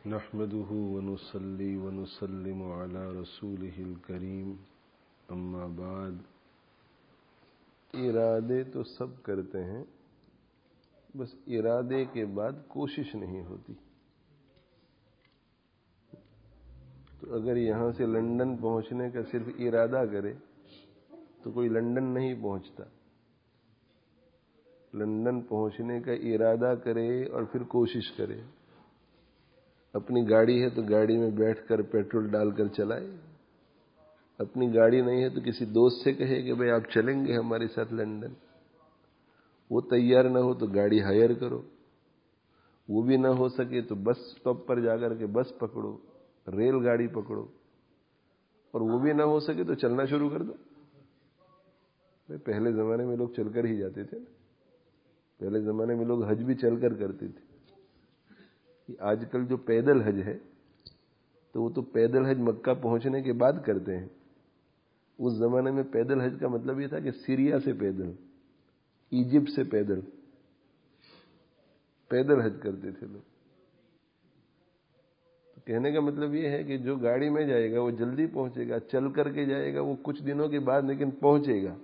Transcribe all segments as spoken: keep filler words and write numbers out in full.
نحمده ونصلي ونسلم على رسوله الكريم اما بعد۔ ارادے تو سب کرتے ہیں، بس ارادے کے بعد کوشش نہیں ہوتی۔ تو اگر یہاں سے لندن پہنچنے کا صرف ارادہ کرے تو کوئی لندن نہیں پہنچتا۔ لندن پہنچنے کا ارادہ کرے اور پھر کوشش کرے۔ اپنی گاڑی ہے تو گاڑی میں بیٹھ کر پیٹرول ڈال کر چلائے، اپنی گاڑی نہیں ہے تو کسی دوست سے کہے کہ بھائی آپ چلیں گے ہمارے ساتھ لندن، وہ تیار نہ ہو تو گاڑی ہائر کرو، وہ بھی نہ ہو سکے تو بس اسٹاپ پر جا کر کے بس پکڑو، ریل گاڑی پکڑو، اور وہ بھی نہ ہو سکے تو چلنا شروع کر دو۔ پہلے زمانے میں لوگ چل کر ہی جاتے تھے نا، پہلے زمانے میں لوگ حج بھی چل کر کرتے تھے۔ آج کل جو پیدل حج ہے تو وہ تو پیدل حج مکہ پہنچنے کے بعد کرتے ہیں۔ اس زمانے میں پیدل حج کا مطلب یہ تھا کہ سیریا سے پیدل، ایجپٹ سے پیدل پیدل حج کرتے تھے لوگ۔ تو کہنے کا مطلب یہ ہے کہ جو گاڑی میں جائے گا وہ جلدی پہنچے گا، چل کر کے جائے گا وہ کچھ دنوں کے بعد لیکن پہنچے گا۔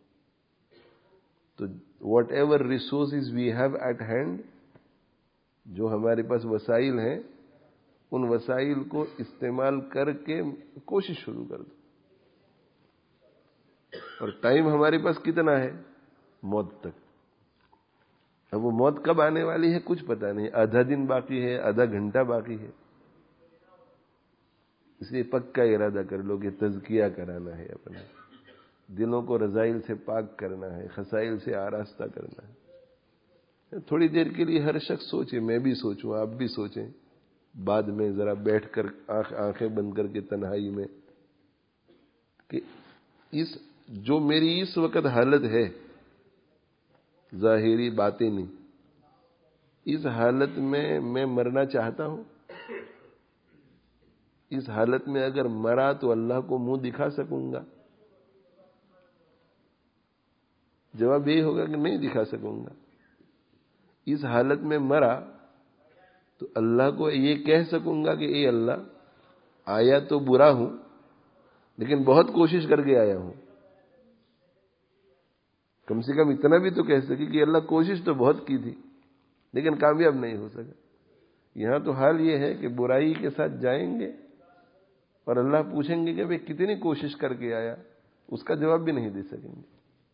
تو whatever resources we have at hand, جو ہمارے پاس وسائل ہیں، ان وسائل کو استعمال کر کے کوشش شروع کر دو۔ اور ٹائم ہمارے پاس کتنا ہے؟ موت تک۔ اب وہ موت کب آنے والی ہے کچھ پتہ نہیں، آدھا دن باقی ہے، آدھا گھنٹہ باقی ہے۔ اس لیے پکا ارادہ کر لو کہ تزکیہ کرانا ہے، اپنا دلوں کو رذائل سے پاک کرنا ہے، خسائل سے آراستہ کرنا ہے۔ تھوڑی دیر کے لیے ہر شخص سوچے، میں بھی سوچوں، آپ بھی سوچیں، بعد میں ذرا بیٹھ کر آنکھ آنکھیں بند کر کے تنہائی میں، کہ اس جو میری اس وقت حالت ہے ظاہری باطنی، اس حالت میں میں مرنا چاہتا ہوں۔ اس حالت میں اگر مرا تو اللہ کو منہ دکھا سکوں گا؟ جواب یہی ہوگا کہ نہیں دکھا سکوں گا۔ اس حالت میں مرا تو اللہ کو یہ کہہ سکوں گا کہ اے اللہ، آیا تو برا ہوں لیکن بہت کوشش کر کے آیا ہوں۔ کم سے کم اتنا بھی تو کہہ سکے کہ اللہ کوشش تو بہت کی تھی لیکن کامیاب نہیں ہو سکا۔ یہاں تو حال یہ ہے کہ برائی کے ساتھ جائیں گے اور اللہ پوچھیں گے کہ بھئی کتنی کوشش کر کے آیا، اس کا جواب بھی نہیں دے سکیں گے۔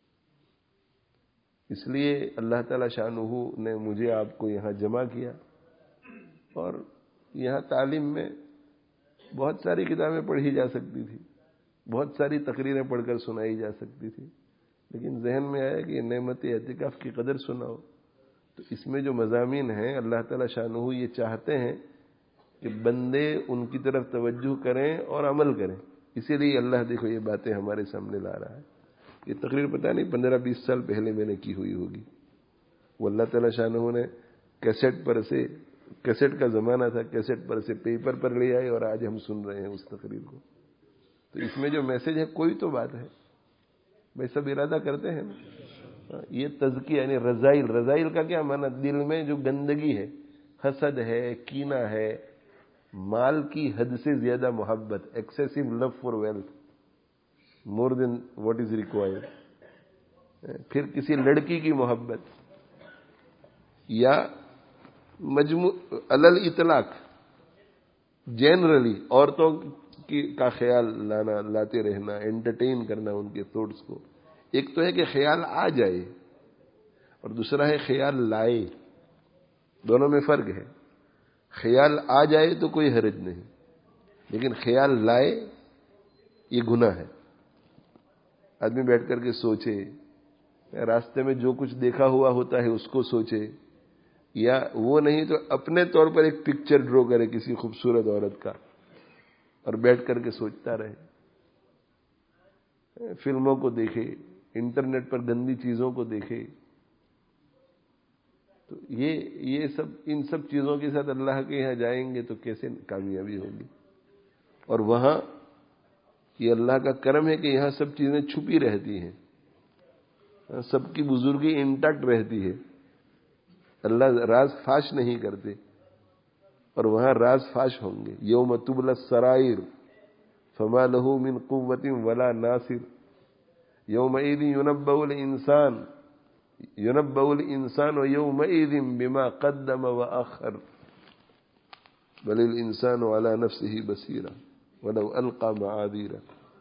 اس لیے اللہ تعالی شانہ نے مجھے آپ کو یہاں جمع کیا، اور یہاں تعلیم میں بہت ساری کتابیں پڑھی جا سکتی تھی، بہت ساری تقریریں پڑھ کر سنائی جا سکتی تھی، لیکن ذہن میں آیا کہ نعمت اعتکاف کی قدر سناؤ۔ تو اس میں جو مضامین ہیں اللہ تعالی شانہ یہ چاہتے ہیں کہ بندے ان کی طرف توجہ کریں اور عمل کریں، اسی لیے اللہ دیکھو یہ باتیں ہمارے سامنے لا رہا ہے۔ یہ تقریر پتہ نہیں پندرہ بیس سال پہلے میں نے کی ہوئی ہوگی، وہ اللہ تعالی شانہ نے کیسٹ پر سے، کیسٹ کا زمانہ تھا، کیسٹ پر سے پیپر پر لے آئے اور آج ہم سن رہے ہیں اس تقریر کو۔ تو اس میں جو میسج ہے کوئی تو بات ہے، بھائی سب ارادہ کرتے ہیں نا۔ یہ تزکیہ یعنی رذائل، رذائل کا کیا معنی؟ دل میں جو گندگی ہے، حسد ہے، کینہ ہے، مال کی حد سے زیادہ محبت، excessive love for wealth more than what is required, پھر کسی لڑکی کی محبت، یا مجموع علل اطلاق جنرلی عورتوں کی کا خیال لانا، لاتے رہنا، انٹرٹین کرنا ان کے تھاٹس کو۔ ایک تو ہے کہ خیال آ جائے اور دوسرا ہے خیال لائے، دونوں میں فرق ہے۔ خیال آ جائے تو کوئی حرج نہیں، لیکن خیال لائے یہ گناہ ہے۔ آدمی بیٹھ کر کے سوچے، راستے میں جو کچھ دیکھا ہوا ہوتا ہے اس کو سوچے، یا وہ نہیں تو اپنے طور پر ایک پکچر ڈرا کرے کسی خوبصورت عورت کا اور بیٹھ کر کے سوچتا رہے، فلموں کو دیکھے، انٹرنیٹ پر گندی چیزوں کو دیکھے۔ تو یہ یہ سب ان سب چیزوں کے ساتھ اللہ کے یہاں جائیں گے تو کیسے کامیابی ہوگی؟ اور وہاں یہ اللہ کا کرم ہے کہ یہاں سب چیزیں چھپی رہتی ہیں، سب کی بزرگی انٹیکٹ رہتی ہے، اللہ راز فاش نہیں کرتے، اور وہاں راز فاش ہوں گے. یوم تبلی السرائر فما له من قوة ولا ناصر. یومئذ ينبأ الانسان ينبأ الانسان يومئذ بما قدم واخر بل الانسان على نفسه بصيرا ولو القى معاذيرا.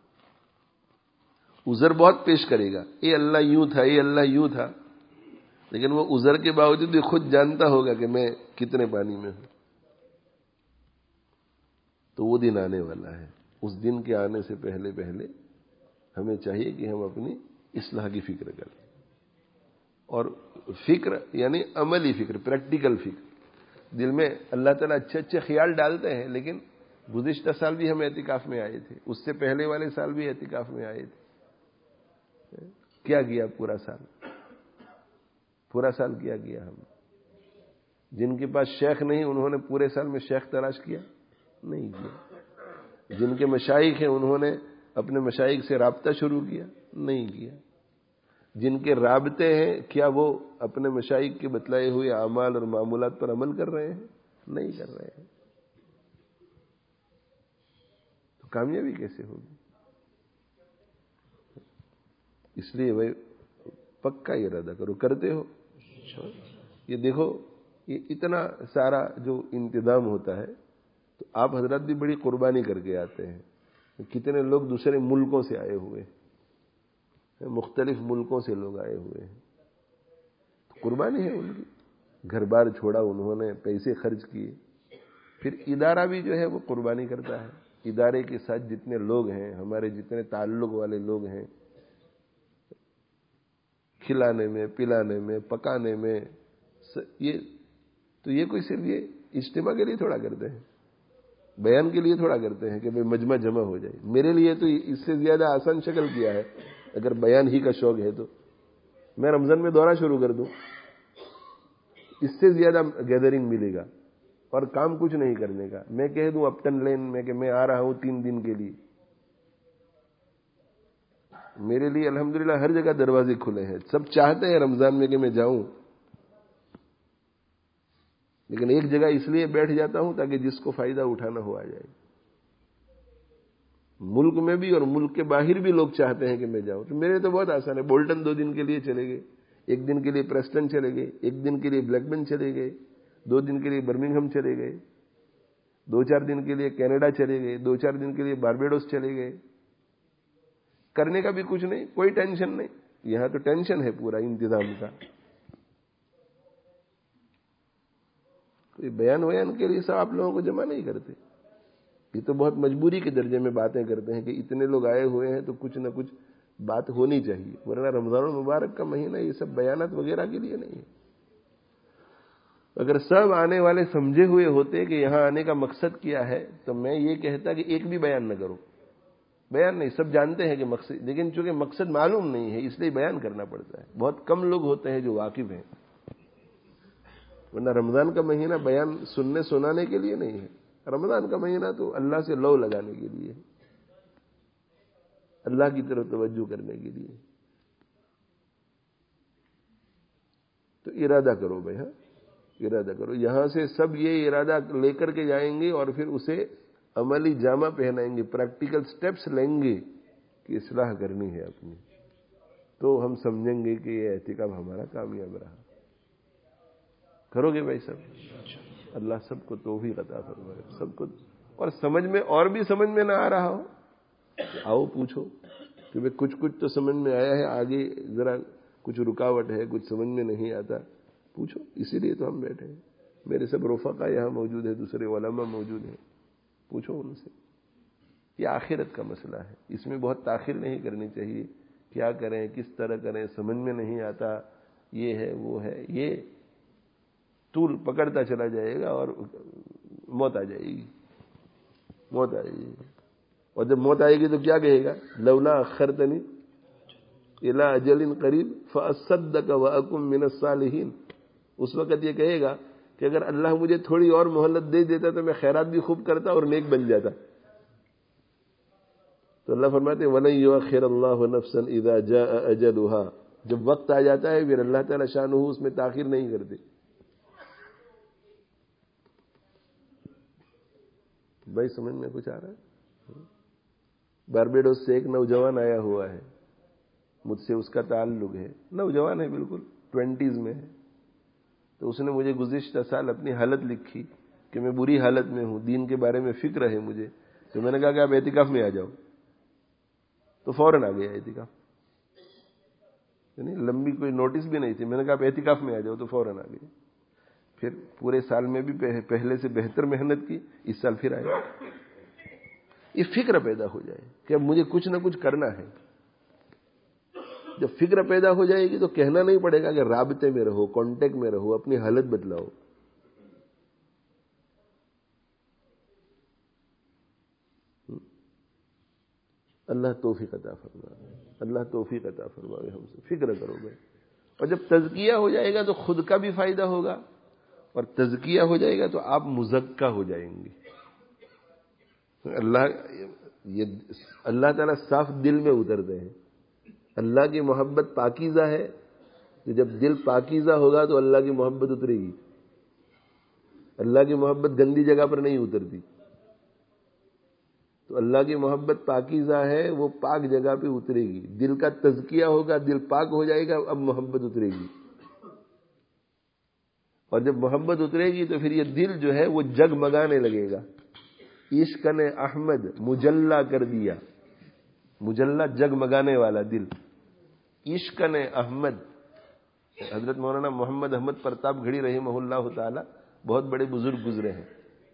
عذر بہت پیش کرے گا، اے اللہ یوں تھا، اے اللہ یوں تھا، لیکن وہ عذر کے باوجود بھی خود جانتا ہوگا کہ میں کتنے پانی میں ہوں. تو وہ دن آنے والا ہے. اس دن کے آنے سے پہلے پہلے ہمیں چاہیے کہ ہم اپنی اصلاح کی فکر کریں. اور فکر یعنی عملی فکر، پریکٹیکل فکر. دل میں اللہ تعالیٰ اچھے اچھے خیال ڈالتے ہیں، لیکن گزشتہ سال بھی ہم اعتکاف میں آئے تھے، اس سے پہلے والے سال بھی اعتکاف میں آئے تھے. کیا کیا پورا سال؟ پورا سال کیا کیا ہم؟ جن کے پاس شیخ نہیں انہوں نے پورے سال میں شیخ تلاش کیا؟ نہیں کیا. جن کے مشائخ ہیں انہوں نے اپنے مشائخ سے رابطہ شروع کیا؟ نہیں کیا. جن کے رابطے ہیں کیا وہ اپنے مشائخ کے بتلائے ہوئے اعمال اور معمولات پر عمل کر رہے ہیں؟ نہیں کر رہے ہیں. تو کامیابی کیسے ہوگی؟ اس لیے بھائی پکا ارادہ کرو. کرتے ہو؟ یہ دیکھو یہ اتنا سارا جو انتظام ہوتا ہے تو آپ حضرات بھی بڑی قربانی کر کے آتے ہیں. کتنے لوگ دوسرے ملکوں سے آئے ہوئے ہیں، مختلف ملکوں سے لوگ آئے ہوئے ہیں. قربانی ہے ان کی. گھر بار چھوڑا انہوں نے، پیسے خرچ کیے. پھر ادارہ بھی جو ہے وہ قربانی کرتا ہے. ادارے کے ساتھ جتنے لوگ ہیں، ہمارے جتنے تعلق والے لوگ ہیں، کھلانے میں، پلانے میں، پکانے میں، یہ تو یہ کوئی صرف یہ اجتماع کے لیے تھوڑا کرتے ہیں، بیان کے لیے تھوڑا کرتے ہیں کہ بھئی مجمع جمع ہو جائے. میرے لیے تو اس سے زیادہ آسان شکل کیا ہے. اگر بیان ہی کا شوق ہے تو میں رمضان میں دورہ شروع کر دوں، اس سے زیادہ گیدرنگ ملے گا. اور کام کچھ نہیں کرنے کا. میں کہہ دوں اپٹن لین میں کہ میں آ رہا ہوں تین دن کے لیے، میرے لیے الحمدللہ ہر جگہ دروازے کھلے ہیں. سب چاہتے ہیں رمضان میں کہ میں جاؤں، لیکن ایک جگہ اس لیے بیٹھ جاتا ہوں تاکہ جس کو فائدہ اٹھانا ہو آ جائے. ملک میں بھی اور ملک کے باہر بھی لوگ چاہتے ہیں کہ میں جاؤں. تو میرے تو بہت آسان ہے. بولٹن دو دن کے لیے چلے گئے، ایک دن کے لیے پریسٹن چلے گئے، ایک دن کے لیے بلیک بن چلے گئے، دو دن کے لیے برمنگھم چلے گئے، دو چار دن کے لیے کینیڈا چلے گئے، دو چار دن کے لیے باربیڈوس چلے گئے. کرنے کا بھی کچھ نہیں، کوئی ٹینشن نہیں. یہاں تو ٹینشن ہے پورا انتظام کا. بیان ویان کے لیے سب آپ لوگوں کو جمع نہیں کرتے. یہ تو بہت مجبوری کے درجے میں باتیں کرتے ہیں کہ اتنے لوگ آئے ہوئے ہیں تو کچھ نہ کچھ بات ہونی چاہیے، ورنہ رمضان المبارک کا مہینہ یہ سب بیانات وغیرہ کے لیے نہیں ہے. اگر سب آنے والے سمجھے ہوئے ہوتے کہ یہاں آنے کا مقصد کیا ہے تو میں یہ کہتا کہ ایک بھی بیان نہ کرو. بیان نہیں، سب جانتے ہیں کہ مقصد، لیکن چونکہ مقصد معلوم نہیں ہے اس لیے بیان کرنا پڑتا ہے. بہت کم لوگ ہوتے ہیں جو واقف ہیں، ورنہ رمضان کا مہینہ بیان سننے سنانے کے لیے نہیں ہے. رمضان کا مہینہ تو اللہ سے لو لگانے کے لیے، اللہ کی طرف توجہ کرنے کے لیے. تو ارادہ کرو بھائی، ہاں ارادہ کرو. یہاں سے سب یہ ارادہ لے کر کے جائیں گے اور پھر اسے عملی جامہ پہنائیں گے، پریکٹیکل سٹیپس لیں گے کہ اصلاح کرنی ہے اپنی. تو ہم سمجھیں گے کہ یہ اعتکاف ہمارا کامیاب رہا. کرو گے بھائی سب؟ اللہ سب کو توفیق عطا فرمائے سب کو. اور سمجھ میں اور بھی سمجھ میں نہ آ رہا ہو آؤ پوچھو کہ بھئی کچھ کچھ تو سمجھ میں آیا ہے، آگے ذرا کچھ رکاوٹ ہے، کچھ سمجھ میں نہیں آتا، پوچھو. اسی لیے تو ہم بیٹھے ہیں. میرے سب رفقا یہاں موجود ہیں، دوسرے علماء موجود ہیں، پوچھو ان سے. یہ آخرت کا مسئلہ ہے، اس میں بہت تاخیر نہیں کرنی چاہیے. کیا کریں، کس طرح کریں، سمجھ میں نہیں آتا، یہ ہے وہ ہے، یہ طول پکڑتا چلا جائے گا اور موت آ جائے گی. موت آئے گی اور جب موت آئے گی تو کیا کہے گا؟ لولا اخرتنی الی اجل قریب فاصدق واکن من الصالحین. اس وقت یہ کہے گا کہ اگر اللہ مجھے تھوڑی اور مہلت دے دیتا تو میں خیرات بھی خوب کرتا اور نیک بن جاتا. تو اللہ فرماتے ہیں وَلَن يُؤَخِّرَ اللَّهُ نَفْسًا إِذَا جَاءَ أَجَلُهَا. جب وقت آ جاتا ہے پھر اللہ تعالی شانہ اس میں تاخیر نہیں کرتے. بھائی سمجھ میں کچھ آ رہا ہے؟ باربیڈوس سے ایک نوجوان آیا ہوا ہے، مجھ سے اس کا تعلق ہے، نوجوان ہے، بالکل ٹوینٹیز میں ہے. تو اس نے مجھے گزشتہ سال اپنی حالت لکھی کہ میں بری حالت میں ہوں، دین کے بارے میں فکر ہے مجھے. تو میں نے کہا کہ آپ اعتکاف میں آ جاؤ، تو فوراً آ گیا اعتکاف. یعنی لمبی کوئی نوٹس بھی نہیں تھی. میں نے کہا آپ اعتکاف میں آ جاؤ، تو فوراً آ گئے. پھر پورے سال میں بھی پہلے سے بہتر محنت کی، اس سال پھر آئے. یہ فکر پیدا ہو جائے کہ اب مجھے کچھ نہ کچھ کرنا ہے. جب فکر پیدا ہو جائے گی تو کہنا نہیں پڑے گا کہ رابطے میں رہو، کانٹیکٹ میں رہو، اپنی حالت بدلاؤ. اللہ توفیق عطا فرمائے، اللہ توفیق عطا فرمائے. ہم سے فکر کرو گے، اور جب تزکیہ ہو جائے گا تو خود کا بھی فائدہ ہوگا، اور تزکیہ ہو جائے گا تو آپ مزکہ ہو جائیں گے. اللہ یہ اللہ تعالیٰ صاف دل میں اترتے ہیں. اللہ کی محبت پاکیزہ ہے، تو جب دل پاکیزہ ہوگا تو اللہ کی محبت اترے گی. اللہ کی محبت گندی جگہ پر نہیں اترتی. تو اللہ کی محبت پاکیزہ ہے، وہ پاک جگہ پہ اترے گی. دل کا تزکیہ ہوگا، دل پاک ہو جائے گا، اب محبت اترے گی. اور جب محبت اترے گی تو پھر یہ دل جو ہے وہ جگمگانے لگے گا. عشق نے احمد مجلہ کر دیا. مجلہ جگمگانے والا دل. عشق نے احمد. حضرت مولانا محمد احمد پرتاپ گھڑی رحمہ اللہ تعالی بہت بڑے بزرگ گزرے ہیں.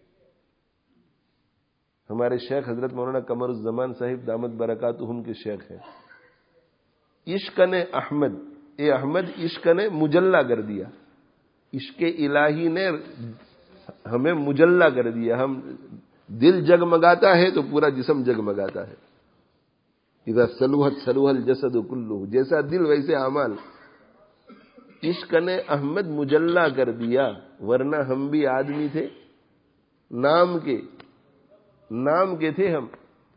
ہمارے شیخ حضرت مولانا قمر الزمان صاحب دامت برکاتہم کے شیخ ہیں. عشق نے احمد، اے احمد عشق نے مجلہ کر دیا. عشق الہی نے ہمیں مجلہ کر دیا. ہم دل جگمگاتا ہے تو پورا جسم جگمگاتا ہے. اذا صلوحت صلوح الجسد کلہ. جیسا دل ویسے اعمال. عشق نے احمد مجلہ کر دیا، ورنہ ہم بھی آدمی تھے نام کے، نام کے تھے ہم.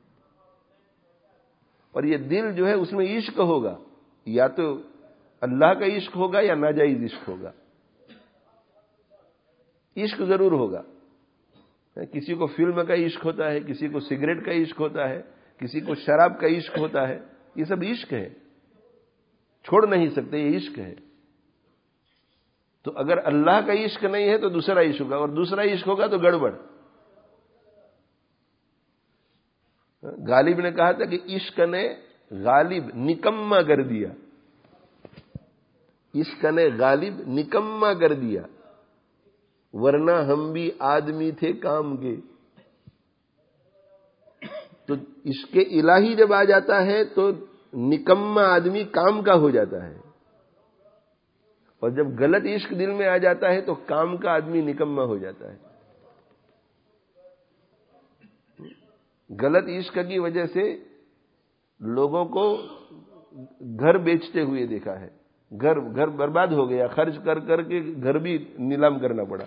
اور یہ دل جو ہے اس میں عشق ہوگا، یا تو اللہ کا عشق ہوگا یا ناجائز عشق ہوگا. عشق ضرور ہوگا. کسی کو فلم کا عشق ہوتا ہے، کسی کو سگریٹ کا عشق ہوتا ہے، کسی کو شراب کا عشق ہوتا ہے. یہ سب عشق ہے، چھوڑ نہیں سکتے، یہ عشق ہے. تو اگر اللہ کا عشق نہیں ہے تو دوسرا عشق ہوگا، اور دوسرا عشق ہوگا تو گڑبڑ. غالب نے کہا تھا کہ عشق نے غالب نکما کر دیا. عشق نے غالب نکما کر دیا، ورنہ ہم بھی آدمی تھے کام کے. تو عشق الہی جب آ جاتا ہے تو نکما آدمی کام کا ہو جاتا ہے، اور جب غلط عشق دل میں آ جاتا ہے تو کام کا آدمی نکما ہو جاتا ہے. غلط عشق کی وجہ سے لوگوں کو گھر بیچتے ہوئے دیکھا ہے. گھر گھر برباد ہو گیا، خرچ کر کر کے گھر بھی نیلام کرنا پڑا.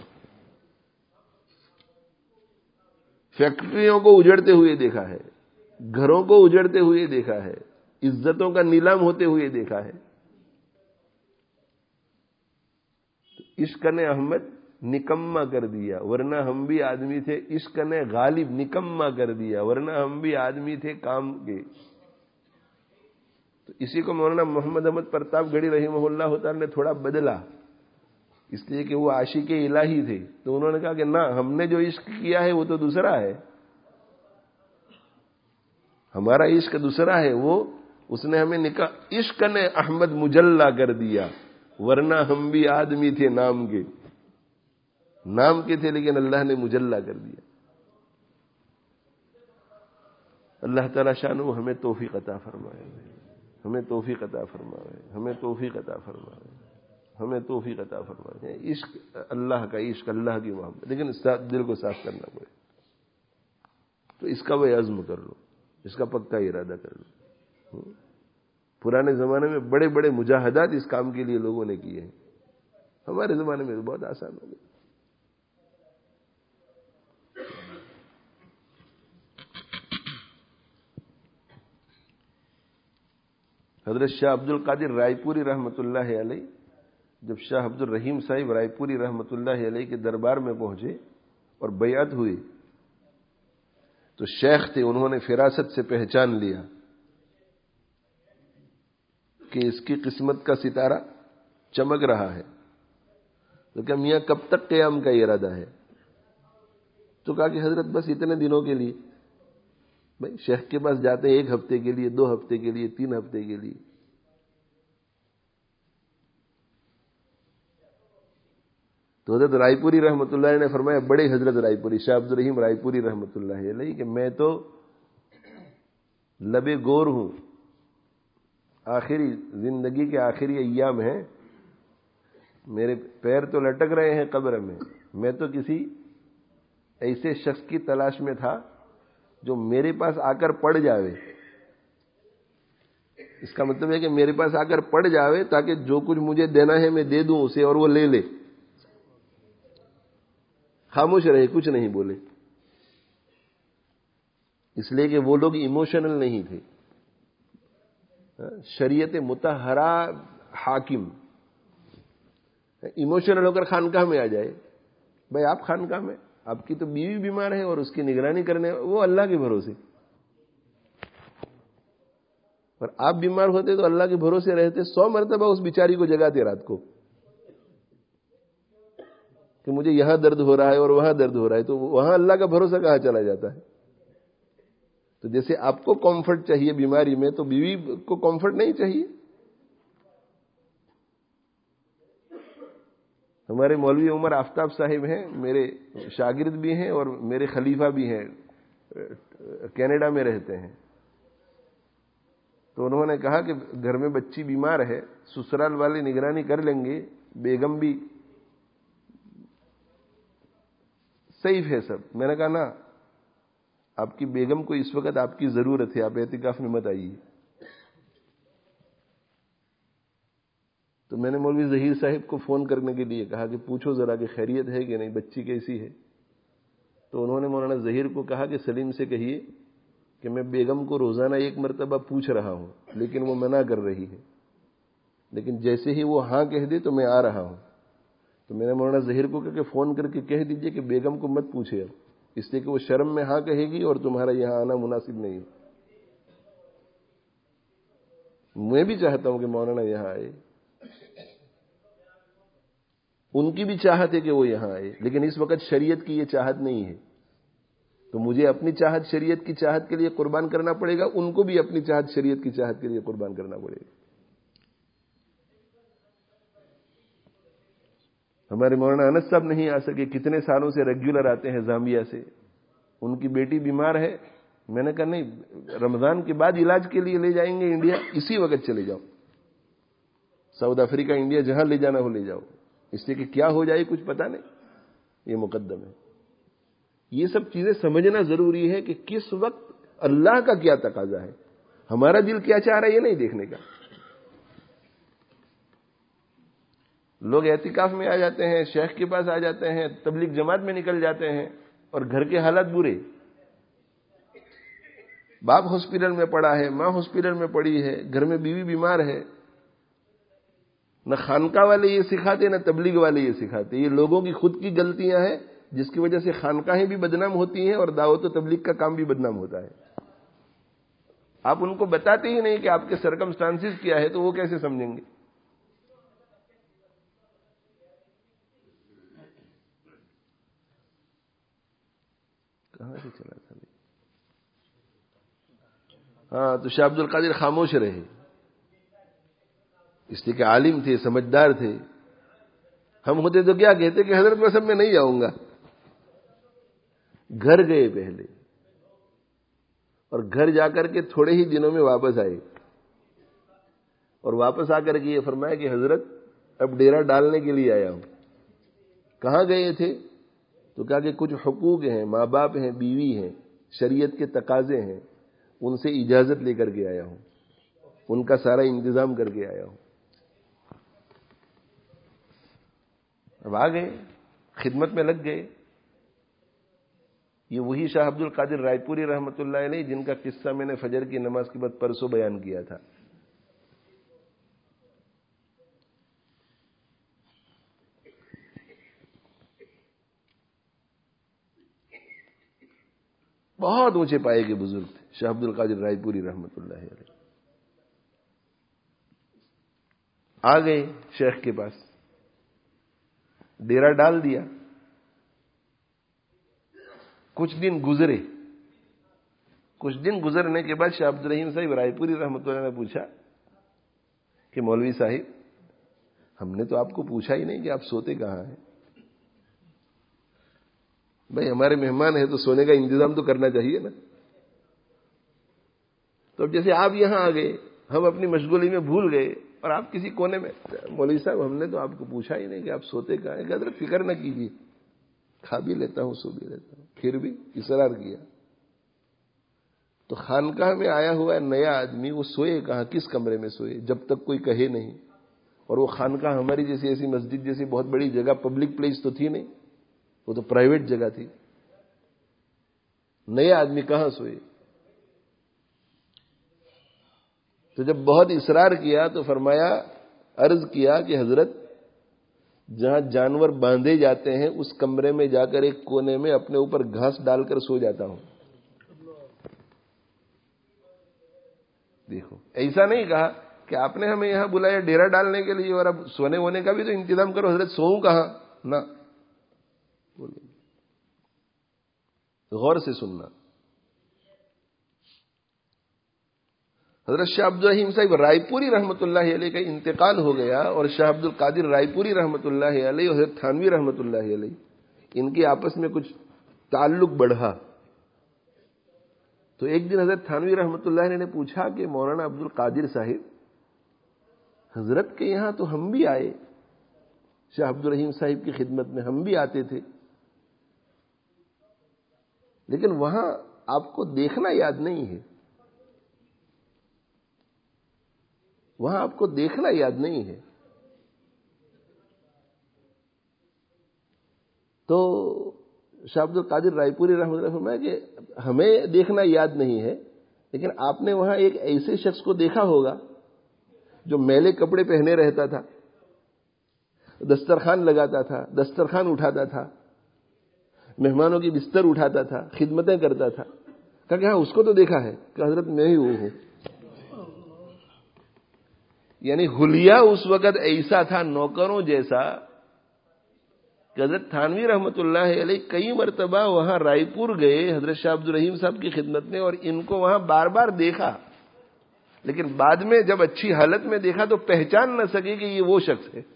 فیکٹریوں کو اجڑتے ہوئے دیکھا ہے، گھروں کو اجڑتے ہوئے دیکھا ہے، عزتوں کا نیلام ہوتے ہوئے دیکھا ہے. عشق نے احمد نکما کر دیا، ورنہ ہم بھی آدمی تھے. عشق نے غالب نکما کر دیا، ورنہ ہم بھی آدمی تھے کام کے. تو اسی کو مولانا محمد احمد پرتاپ گھڑی رحمہ اللہ تعالی نے تھوڑا بدلا، اس لیے کہ وہ عاشق الہی تھے. تو انہوں نے کہا کہ نہ، ہم نے جو عشق کیا ہے وہ تو دوسرا ہے، ہمارا عشق دوسرا ہے. وہ اس نے ہمیں نکا عشق نے احمد مجلہ کر دیا، ورنہ ہم بھی آدمی تھے نام کے. نام کے تھے لیکن اللہ نے مجلہ کر دیا. اللہ تعالیٰ شانہ ہمیں توفیق عطا فرمائے، ہمیں توفیق عطا فرمائے، ہمیں توفیق عطا فرمائے، ہمیں توفیق عطا فرمائے. عشق اللہ کا عشق، اللہ کی محبت، لیکن دل کو صاف کرنا پڑے. تو اس کا وہ عزم کر لو، اس کا پکا ارادہ کر لو. پرانے زمانے میں بڑے بڑے مجاہدات اس کام کے لیے لوگوں نے کیے ہیں. ہمارے زمانے میں تو بہت آسان ہو گیا. حضرت شاہ عبد القادر رائے پوری رحمۃ اللہ علیہ جب شاہ عبد الرحیم صاحب رائے پوری رحمۃ اللہ علیہ کے دربار میں پہنچے اور بیعت ہوئی، تو شیخ تھے، انہوں نے فراست سے پہچان لیا کہ اس کی قسمت کا ستارہ چمک رہا ہے. تو کہا میاں کب تک قیام کا ارادہ ہے؟ تو کہا کہ حضرت بس اتنے دنوں کے لیے. بھائی شیخ کے پاس جاتے ہیں ایک ہفتے کے لیے، دو ہفتے کے لیے، تین ہفتے کے لیے. تو حضرت رائے پوری رحمۃ اللہ نے فرمایا، بڑے حضرت رائے پوری شاہ عبد الرحیم رائے پوری رحمۃ اللہ علیہ، کہ میں تو لبے گور ہوں، آخری زندگی کے آخری ایام ہیں، میرے پیر تو لٹک رہے ہیں قبر میں. میں تو کسی ایسے شخص کی تلاش میں تھا جو میرے پاس آ کر پڑ جاوے. اس کا مطلب ہے کہ میرے پاس آ کر پڑ جاوے تاکہ جو کچھ مجھے دینا ہے میں دے دوں اسے اور وہ لے لے، خاموش رہے، کچھ نہیں بولے. اس لیے کہ وہ لوگ ایموشنل نہیں تھے. شریعت مطہرہ حاکم ایموشنل ہو کر خانقاہ میں آ جائے. بھائی آپ خانقاہ میں، آپ کی تو بیوی بیمار ہے اور اس کی نگرانی کرنے، وہ اللہ کے بھروسے. اور آپ بیمار ہوتے تو اللہ کے بھروسے رہتے، سو مرتبہ اس بیچاری کو جگاتے رات کو کہ مجھے یہاں درد ہو رہا ہے اور وہاں درد ہو رہا ہے. تو وہاں اللہ کا بھروسہ کہاں چلا جاتا ہے؟ تو جیسے آپ کو کمفرٹ چاہیے بیماری میں، تو بیوی کو کمفرٹ نہیں چاہیے. ہمارے مولوی عمر آفتاب صاحب ہیں، میرے شاگرد بھی ہیں اور میرے خلیفہ بھی ہیں، کینیڈا میں رہتے ہیں. تو انہوں نے کہا کہ گھر میں بچی بیمار ہے، سسرال والے نگرانی کر لیں گے، بیگم بھی سیف ہے سب. میں نے کہا نا، آپ کی بیگم کو اس وقت آپ کی ضرورت ہے، آپ اعتکاف میں مت آئیے. تو میں نے مولوی ظہیر صاحب کو فون کرنے کے لیے کہا کہ پوچھو ذرا کہ خیریت ہے کہ نہیں، بچی کیسی ہے. تو انہوں نے مولانا ظہیر کو کہا کہ سلیم سے کہیے کہ میں بیگم کو روزانہ ایک مرتبہ پوچھ رہا ہوں لیکن وہ منع کر رہی ہے، لیکن جیسے ہی وہ ہاں کہہ دے تو میں آ رہا ہوں. تو میں نے مولانا ظہیر کو کہا کہ فون کر کے کہہ دیجئے کہ بیگم کو مت پوچھے اب، اس لیے کہ وہ شرم میں ہاں کہے گی اور تمہارا یہاں آنا مناسب نہیں ہے. میں بھی چاہتا ہوں کہ مولانا یہاں آئے، ان کی بھی چاہت ہے کہ وہ یہاں آئے، لیکن اس وقت شریعت کی یہ چاہت نہیں ہے. تو مجھے اپنی چاہت شریعت کی چاہت کے لیے قربان کرنا پڑے گا، ان کو بھی اپنی چاہت شریعت کی چاہت کے لیے قربان کرنا پڑے گا. ہمارے مولانا انس صاحب نہیں آ سکے، کتنے سالوں سے ریگولر آتے ہیں زامبیا سے. ان کی بیٹی بیمار ہے، میں نے کہا نہیں، رمضان کے بعد علاج کے لیے لے جائیں گے انڈیا، اسی وقت چلے جاؤ، ساؤتھ افریقہ، انڈیا، جہاں لے جانا ہو لے جاؤ، اس لیے کہ کیا ہو جائے کچھ پتہ نہیں، یہ مقدم ہے. یہ سب چیزیں سمجھنا ضروری ہے کہ کس وقت اللہ کا کیا تقاضا ہے، ہمارا دل کیا چاہ رہا ہے یہ نہیں دیکھنے کا. لوگ اعتکاف میں آ جاتے ہیں، شیخ کے پاس آ جاتے ہیں، تبلیغ جماعت میں نکل جاتے ہیں اور گھر کے حالات برے. باپ ہاسپٹل میں پڑا ہے، ماں ہاسپٹل میں پڑی ہے، گھر میں بیوی بیمار ہے. نہ خانقاہ والے یہ سکھاتے نہ تبلیغ والے یہ سکھاتے. یہ لوگوں کی خود کی غلطیاں ہیں جس کی وجہ سے خانقاہیں بھی بدنام ہوتی ہیں اور دعوت و تبلیغ کا کام بھی بدنام ہوتا ہے. آپ ان کو بتاتے ہی نہیں کہ آپ کے سرکمسٹانسز کیا ہے تو وہ کیسے سمجھیں گے. کہاں سے چلا تھا؟ ہاں، تو شاہ عبد القادر خاموش رہے، اس لیے کہ عالم تھے، سمجھدار تھے. ہم ہوتے تو کیا کہتے کہ حضرت میں سب میں نہیں جاؤں گا. گھر گئے پہلے، اور گھر جا کر کے تھوڑے ہی دنوں میں واپس آئے، اور واپس آ کر کے یہ فرمایا کہ حضرت اب ڈیرا ڈالنے کے لیے آیا ہوں. کہاں گئے تھے؟ تو کہا کہ کچھ حقوق ہیں، ماں باپ ہیں، بیوی ہیں، شریعت کے تقاضے ہیں، ان سے اجازت لے کر کے آیا ہوں، ان کا سارا انتظام کر کے آیا ہوں. اب آ گئے، خدمت میں لگ گئے. یہ وہی شاہ عبد القادر رائے پوری رحمۃ اللہ علیہ جن کا قصہ میں نے فجر کی نماز کے بعد پرسوں بیان کیا تھا. بہت اونچے پائے کے بزرگ تھے شاہ عبد القادر رائے پوری رحمۃ اللہ علیہ. آ گئے شیخ کے پاس, ڈیرا ڈال دیا. کچھ دن گزرے. کچھ دن گزرنے کے بعد شاہ عبد الرحیم صاحب رائے پوری رحمۃ اللہ نے پوچھا کہ مولوی صاحب, ہم نے تو آپ کو پوچھا ہی نہیں کہ آپ سوتے کہاں ہیں. بھائی ہمارے مہمان ہیں تو سونے کا انتظام تو کرنا چاہیے نا. تو اب جیسے آپ یہاں آ گئے, ہم اپنی مشغولی میں بھول گئے اور آپ کسی کونے میں. مولوی صاحب ہم نے تو آپ کو پوچھا ہی نہیں کہ آپ سوتے کہاں ہیں. حضرت فکر نہ کیجیے, کھا بھی لیتا ہوں سو بھی لیتا ہوں. پھر بھی اصرار کیا. تو خانقاہ میں آیا ہوا نیا آدمی وہ سوئے کہاں, کس کمرے میں سوئے, جب تک کوئی کہے نہیں. اور وہ خانقاہ ہماری جیسی ایسی مسجد جیسی بہت بڑی جگہ, پبلک پلیس تو تھی نہیں, وہ تو پرائیویٹ جگہ تھی. نیا آدمی کہاں سوئے. تو جب بہت اصرار کیا تو فرمایا, عرض کیا کہ حضرت جہاں جانور باندھے جاتے ہیں اس کمرے میں جا کر ایک کونے میں اپنے اوپر گھاس ڈال کر سو جاتا ہوں. دیکھو, ایسا نہیں کہا کہ آپ نے ہمیں یہاں بلایا ڈیرا ڈالنے کے لیے اور اب سونے وونے کا بھی تو انتظام کرو. حضرت سوؤں کہاں نہ. بولے غور سے سننا. حضرت شاہ عبد الرحیم صاحب رائے پوری رحمۃ اللہ علیہ کا انتقال ہو گیا اور شاہ عبد القادر رائے پوری رحمۃ اللہ علیہ اور حضرت تھانوی رحمۃ اللہ علیہ ان کے آپس میں کچھ تعلق بڑھا. تو ایک دن حضرت تھانوی رحمۃ اللہ علیہ نے پوچھا کہ مولانا عبد القادر صاحب, حضرت کے یہاں تو ہم بھی آئے, شاہ عبد الرحیم صاحب کی خدمت میں ہم بھی آتے تھے, لیکن وہاں آپ کو دیکھنا یاد نہیں ہے. وہاں آپ کو دیکھنا یاد نہیں ہے. تو شاہ عبد القادر رائے پوری رحمۃ اللہ فرمایا کہ ہمیں دیکھنا یاد نہیں ہے, لیکن آپ نے وہاں ایک ایسے شخص کو دیکھا ہوگا جو میلے کپڑے پہنے رہتا تھا, دسترخوان لگاتا تھا, دسترخوان اٹھاتا تھا, مہمانوں کی بستر اٹھاتا تھا, خدمتیں کرتا تھا. کہا کہ ہاں اس کو تو دیکھا ہے. کہ حضرت میں ہی وہ ہوں. یعنی حلیہ اس وقت ایسا تھا نوکروں جیسا کہ حضرت تھانوی رحمۃ اللہ علیہ کئی مرتبہ وہاں رائے پور گئے حضرت شاہ عبد الرحیم صاحب کی خدمت میں اور ان کو وہاں بار بار دیکھا, لیکن بعد میں جب اچھی حالت میں دیکھا تو پہچان نہ سکے کہ یہ وہ شخص ہے.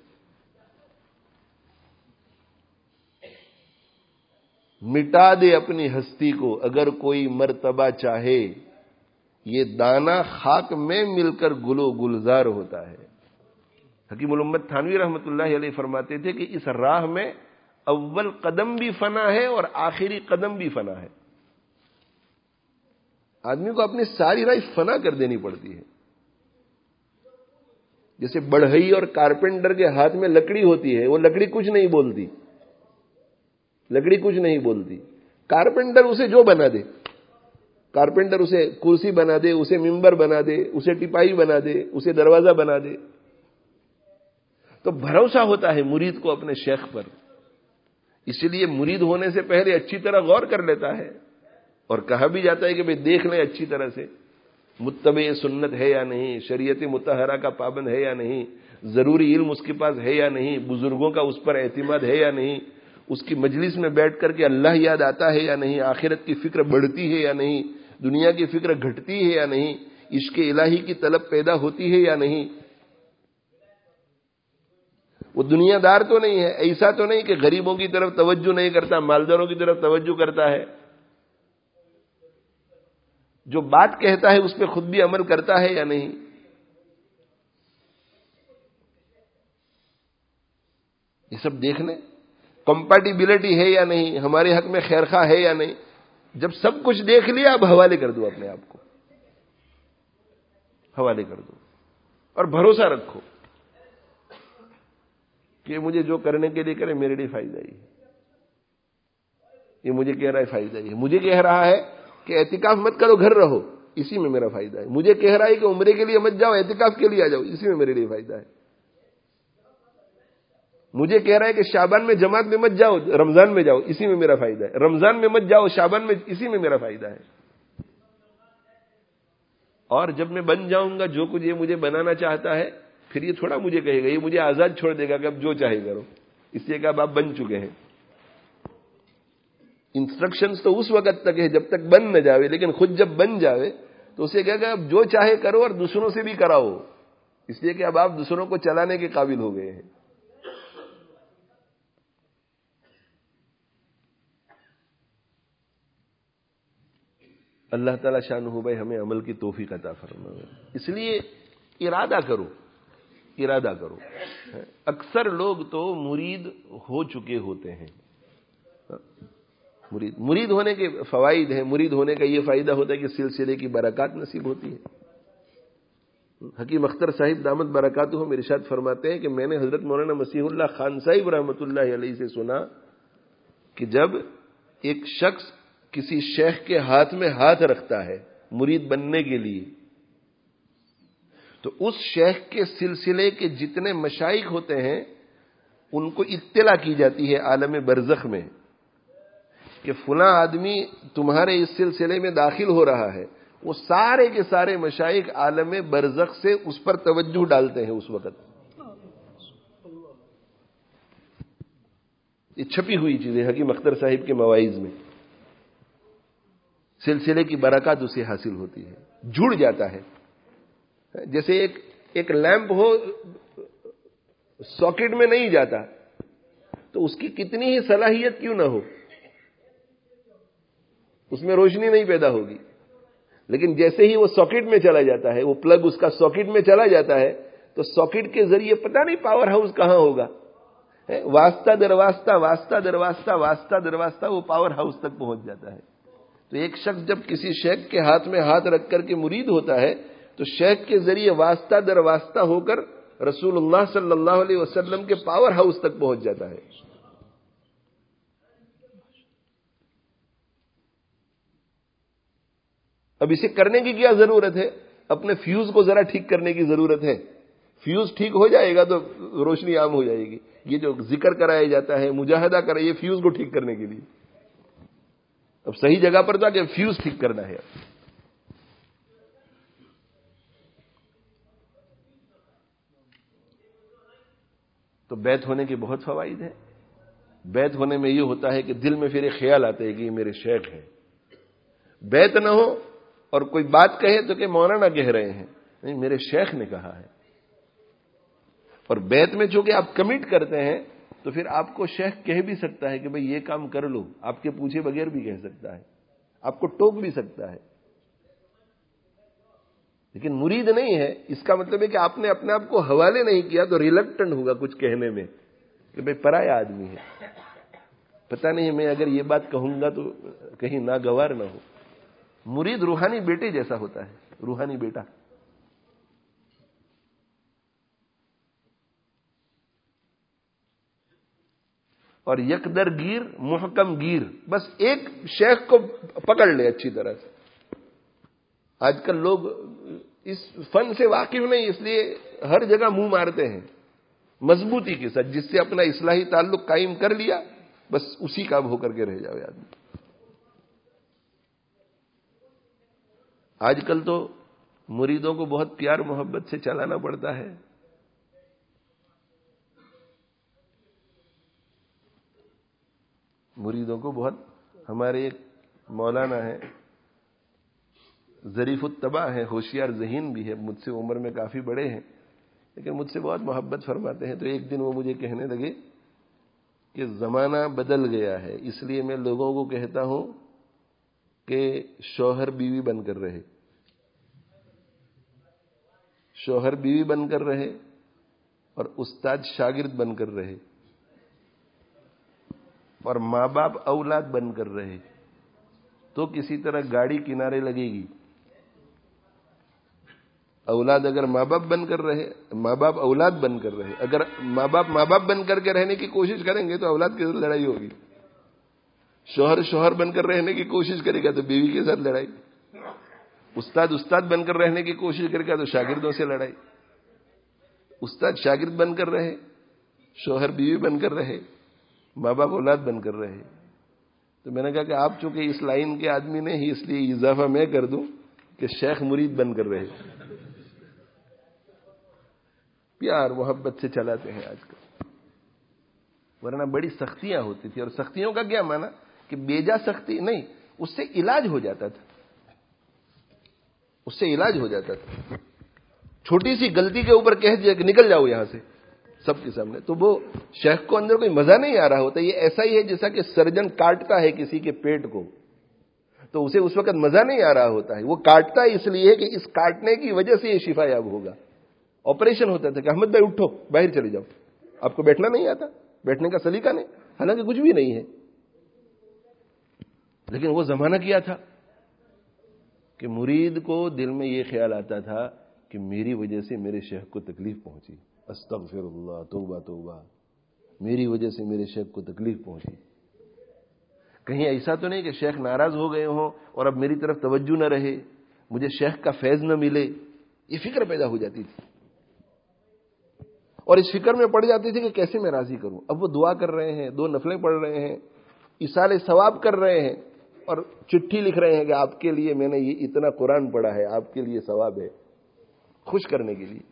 مٹا دے اپنی ہستی کو اگر کوئی مرتبہ چاہے, یہ دانہ خاک میں مل کر گلو گلزار ہوتا ہے. حکیم الامت تھانوی رحمۃ اللہ علیہ فرماتے تھے کہ اس راہ میں اول قدم بھی فنا ہے اور آخری قدم بھی فنا ہے. آدمی کو اپنی ساری راہ فنا کر دینی پڑتی ہے. جیسے بڑھئی اور کارپینٹر کے ہاتھ میں لکڑی ہوتی ہے, وہ لکڑی کچھ نہیں بولتی, لکڑی کچھ نہیں بولتی. کارپینٹر اسے جو بنا دے, کارپینٹر اسے کرسی بنا دے, اسے ممبر بنا دے, اسے ٹپائی بنا دے, اسے دروازہ بنا دے. تو بھروسہ ہوتا ہے مرید کو اپنے شیخ پر, اس لیے مرید ہونے سے پہلے اچھی طرح غور کر لیتا ہے. اور کہا بھی جاتا ہے کہ بھئی دیکھ لیں اچھی طرح سے متبع سنت ہے یا نہیں, شریعت مطہرہ کا پابند ہے یا نہیں, ضروری علم اس کے پاس ہے یا نہیں, بزرگوں کا اس پر اعتماد ہے یا نہیں, اس کی مجلس میں بیٹھ کر کے اللہ یاد آتا ہے یا نہیں, آخرت کی فکر بڑھتی ہے یا نہیں, دنیا کی فکر گھٹتی ہے یا نہیں, عشق الہی کی طلب پیدا ہوتی ہے یا نہیں. وہ دنیا دار تو نہیں ہے, ایسا تو نہیں کہ غریبوں کی طرف توجہ نہیں کرتا, مالداروں کی طرف توجہ کرتا ہے. جو بات کہتا ہے اس پہ خود بھی عمل کرتا ہے یا نہیں. یہ سب دیکھنے کمپیٹیبلٹی ہے یا نہیں, ہمارے حق میں خیرخواہ ہے یا نہیں. جب سب کچھ دیکھ لیا اب حوالے کر دو اپنے آپ کو, حوالے کر دو اور بھروسہ رکھو کہ مجھے جو کرنے کے لیے کرے میرے لیے فائدہ ہی ہے. یہ مجھے کہہ رہا ہے فائدہ ہی ہے. مجھے کہہ رہا ہے کہ اعتکاف مت کرو گھر رہو, اسی میں میرا فائدہ ہے. مجھے کہہ رہا ہے کہ عمرے کے لیے مت جاؤ اعتکاف کے لیے آ جاؤ, اسی میں میرے لیے فائدہ ہے. مجھے کہہ رہا ہے کہ شعبان میں جماعت میں مت جاؤ، رمضان میں جاؤ، اسی میں میرا فائدہ ہے. رمضان میں مت جاؤ، شعبان میں، اسی میں میرا فائدہ ہے. اور جب میں بن جاؤں گا جو کچھ یہ مجھے بنانا چاہتا ہے، پھر یہ تھوڑا مجھے کہے گا، یہ مجھے آزاد چھوڑ دے گا کہ اب جو چاہے کرو، اس لیے کہ اب آپ بن چکے ہیں. انسٹرکشنز تو اس وقت تک ہے جب تک بن نہ جاوے، لیکن خود جب بن جاوے تو اسے کہے گا اب جو چاہے کرو اور دوسروں سے بھی کراؤ، اس لیے کہ اب آپ دوسروں کو چلانے کے قابل ہو گئے ہیں. اللہ تعالیٰ شانہ بھائی ہمیں عمل کی توفیق عطا فرمائے. اس لیے ارادہ کرو، ارادہ کرو. اکثر لوگ تو مرید ہو چکے ہوتے ہیں. مرید مرید ہونے کے فوائد ہیں. مرید ہونے کا یہ فائدہ ہوتا ہے کہ سلسلے کی برکات نصیب ہوتی ہے. حکیم اختر صاحب دامت برکاتہ ہم ارشاد فرماتے ہیں کہ میں نے حضرت مولانا مسیح اللہ خان صاحب رحمۃ اللہ علیہ سے سنا کہ جب ایک شخص کسی شیخ کے ہاتھ میں ہاتھ رکھتا ہے مرید بننے کے لیے، تو اس شیخ کے سلسلے کے جتنے مشائخ ہوتے ہیں ان کو اطلاع کی جاتی ہے عالم برزخ میں کہ فلاں آدمی تمہارے اس سلسلے میں داخل ہو رہا ہے. وہ سارے کے سارے مشائخ عالم برزخ سے اس پر توجہ ڈالتے ہیں. اس وقت یہ چھپی ہوئی چیز ہے حکیم اختر صاحب کے مواعظ میں. سلسلے کی برکات اسے حاصل ہوتی ہے، جڑ جاتا ہے. جیسے ایک ایک لیمپ ہو ساکٹ میں نہیں جاتا تو اس کی کتنی ہی صلاحیت کیوں نہ ہو، اس میں روشنی نہیں پیدا ہوگی. لیکن جیسے ہی وہ ساکٹ میں چلا جاتا ہے، وہ پلگ اس کا ساکٹ میں چلا جاتا ہے تو ساکٹ کے ذریعے پتہ نہیں پاور ہاؤس کہاں ہوگا، واسطہ درواسطہ واسطہ درواسطہ واسطہ درواسطہ وہ پاور ہاؤس تک پہنچ جاتا ہے. تو ایک شخص جب کسی شیخ کے ہاتھ میں ہاتھ رکھ کر کے مرید ہوتا ہے تو شیخ کے ذریعے واسطہ در واسطہ ہو کر رسول اللہ صلی اللہ علیہ وسلم کے پاور ہاؤس تک پہنچ جاتا ہے. اب اسے کرنے کی کیا ضرورت ہے؟ اپنے فیوز کو ذرا ٹھیک کرنے کی ضرورت ہے. فیوز ٹھیک ہو جائے گا تو روشنی عام ہو جائے گی. یہ جو ذکر کرایا جاتا ہے، مجاہدہ کرے، یہ فیوز کو ٹھیک کرنے کے لیے. اب صحیح جگہ پر تھا کہ فیوز ٹھیک کرنا ہے. تو بیت ہونے کے بہت فوائد ہیں. بیت ہونے میں یہ ہوتا ہے کہ دل میں پھر ایک خیال آتا ہے کہ یہ میرے شیخ ہیں. بیت نہ ہو اور کوئی بات کہے تو کہ مولانا کہہ رہے ہیں، نہیں، میرے شیخ نے کہا ہے. اور بیت میں چونکہ آپ کمٹ کرتے ہیں تو پھر آپ کو شیخ کہہ بھی سکتا ہے کہ بھئی یہ کام کر لو، آپ کے پوچھے بغیر بھی کہہ سکتا ہے، آپ کو ٹوک بھی سکتا ہے. لیکن مرید نہیں ہے، اس کا مطلب ہے کہ آپ نے اپنے آپ کو حوالے نہیں کیا تو ریلکٹنٹ ہوگا کچھ کہنے میں کہ بھئی پرایا آدمی ہے، پتہ نہیں میں اگر یہ بات کہوں گا تو کہیں ناگوار نہ ہو. مرید روحانی بیٹے جیسا ہوتا ہے، روحانی بیٹا. اور یکدر گیر محکم گیر، بس ایک شیخ کو پکڑ لے اچھی طرح سے. آج کل لوگ اس فن سے واقف نہیں، اس لیے ہر جگہ منہ مارتے ہیں مضبوطی کے ساتھ. جس سے اپنا اصلاحی تعلق قائم کر لیا بس اسی کا ہو کر کے رہ جاؤ آدمی. آج کل تو مریدوں کو بہت پیار محبت سے چلانا پڑتا ہے. مریدوں کو بہت، ہمارے ایک مولانا ہے ظریف الطبع ہے، ہوشیار ذہین بھی ہے، مجھ سے عمر میں کافی بڑے ہیں لیکن مجھ سے بہت محبت فرماتے ہیں. تو ایک دن وہ مجھے کہنے لگے کہ زمانہ بدل گیا ہے، اس لیے میں لوگوں کو کہتا ہوں کہ شوہر بیوی بن کر رہے، شوہر بیوی بن کر رہے اور استاد شاگرد بن کر رہے اور ماں باپ اولاد بن کر رہے تو کسی طرح گاڑی کنارے لگے گی. اولاد اگر ماں باپ بن کر رہے، ماں باپ اولاد بن کر رہے، اگر ماں باپ ماں باپ بن کر کے رہنے کی کوشش کریں گے تو اولاد کے ساتھ لڑائی ہوگی. شوہر شوہر بن کر رہنے کی کوشش کرے گا تو بیوی کے ساتھ لڑائی. استاد استاد بن کر رہنے کی کوشش کرے گا تو شاگردوں سے لڑائی. استاد شاگرد بن کر رہے، شوہر بیوی بن کر رہے، ماں باپ اولاد بن کر رہے. تو میں نے کہا کہ آپ چونکہ اس لائن کے آدمی نہیں ہی، اس لیے اضافہ میں کر دوں کہ شیخ مرید بن کر رہے. پیار محبت سے چلاتے ہیں آج کل، ورنہ بڑی سختیاں ہوتی تھی. اور سختیوں کا کیا معنی کہ بیجا سختی نہیں، اس سے علاج ہو جاتا تھا، اس سے علاج ہو جاتا تھا. چھوٹی سی غلطی کے اوپر کہہ دیا کہ نکل جاؤ یہاں سے سب کے سامنے، تو وہ شیخ کو اندر کوئی مزہ نہیں آ رہا ہوتا. یہ ایسا ہی ہے جیسا کہ سرجن کاٹتا ہے کسی کے پیٹ کو، تو اسے اس وقت مزہ نہیں آ رہا ہوتا ہے. وہ کاٹتا اس لیے کہ اس کاٹنے کی وجہ سے یہ شفا یاب ہوگا. آپریشن ہوتا تھا کہ احمد بھائی اٹھو، باہر چلے جاؤ، آپ کو بیٹھنا نہیں آتا، بیٹھنے کا سلیقہ نہیں، حالانکہ کچھ بھی نہیں ہے. لیکن وہ زمانہ کیا تھا کہ مرید کو دل میں یہ خیال آتا تھا کہ میری وجہ سے میرے شیخ کو تکلیف پہنچی، استغفر اللہ، توبہ توبہ، میری وجہ سے میرے شیخ کو تکلیف پہنچی. کہیں ایسا تو نہیں کہ شیخ ناراض ہو گئے ہوں اور اب میری طرف توجہ نہ رہے، مجھے شیخ کا فیض نہ ملے. یہ فکر پیدا ہو جاتی تھی، اور اس فکر میں پڑ جاتی تھی کہ کیسے میں راضی کروں. اب وہ دعا کر رہے ہیں، دو نفلیں پڑھ رہے ہیں، ایصال ثواب کر رہے ہیں، اور چٹھی لکھ رہے ہیں کہ آپ کے لیے میں نے یہ اتنا قرآن پڑھا ہے، آپ کے لیے ثواب ہے، خوش کرنے کے لیے.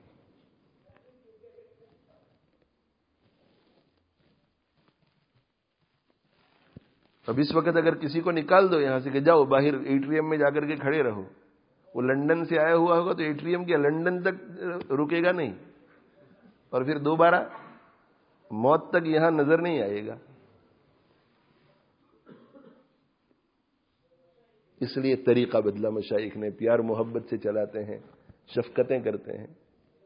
اب اس وقت اگر کسی کو نکال دو یہاں سے کہ جاؤ باہر ایٹریم میں جا کر کے کھڑے رہو، وہ لندن سے آیا ہوا ہوگا تو ایٹریم کے لندن تک رکے گا نہیں، اور پھر دوبارہ موت تک یہاں نظر نہیں آئے گا. اس لیے طریقہ بدلا مشائخ نے، پیار محبت سے چلاتے ہیں، شفقتیں کرتے ہیں.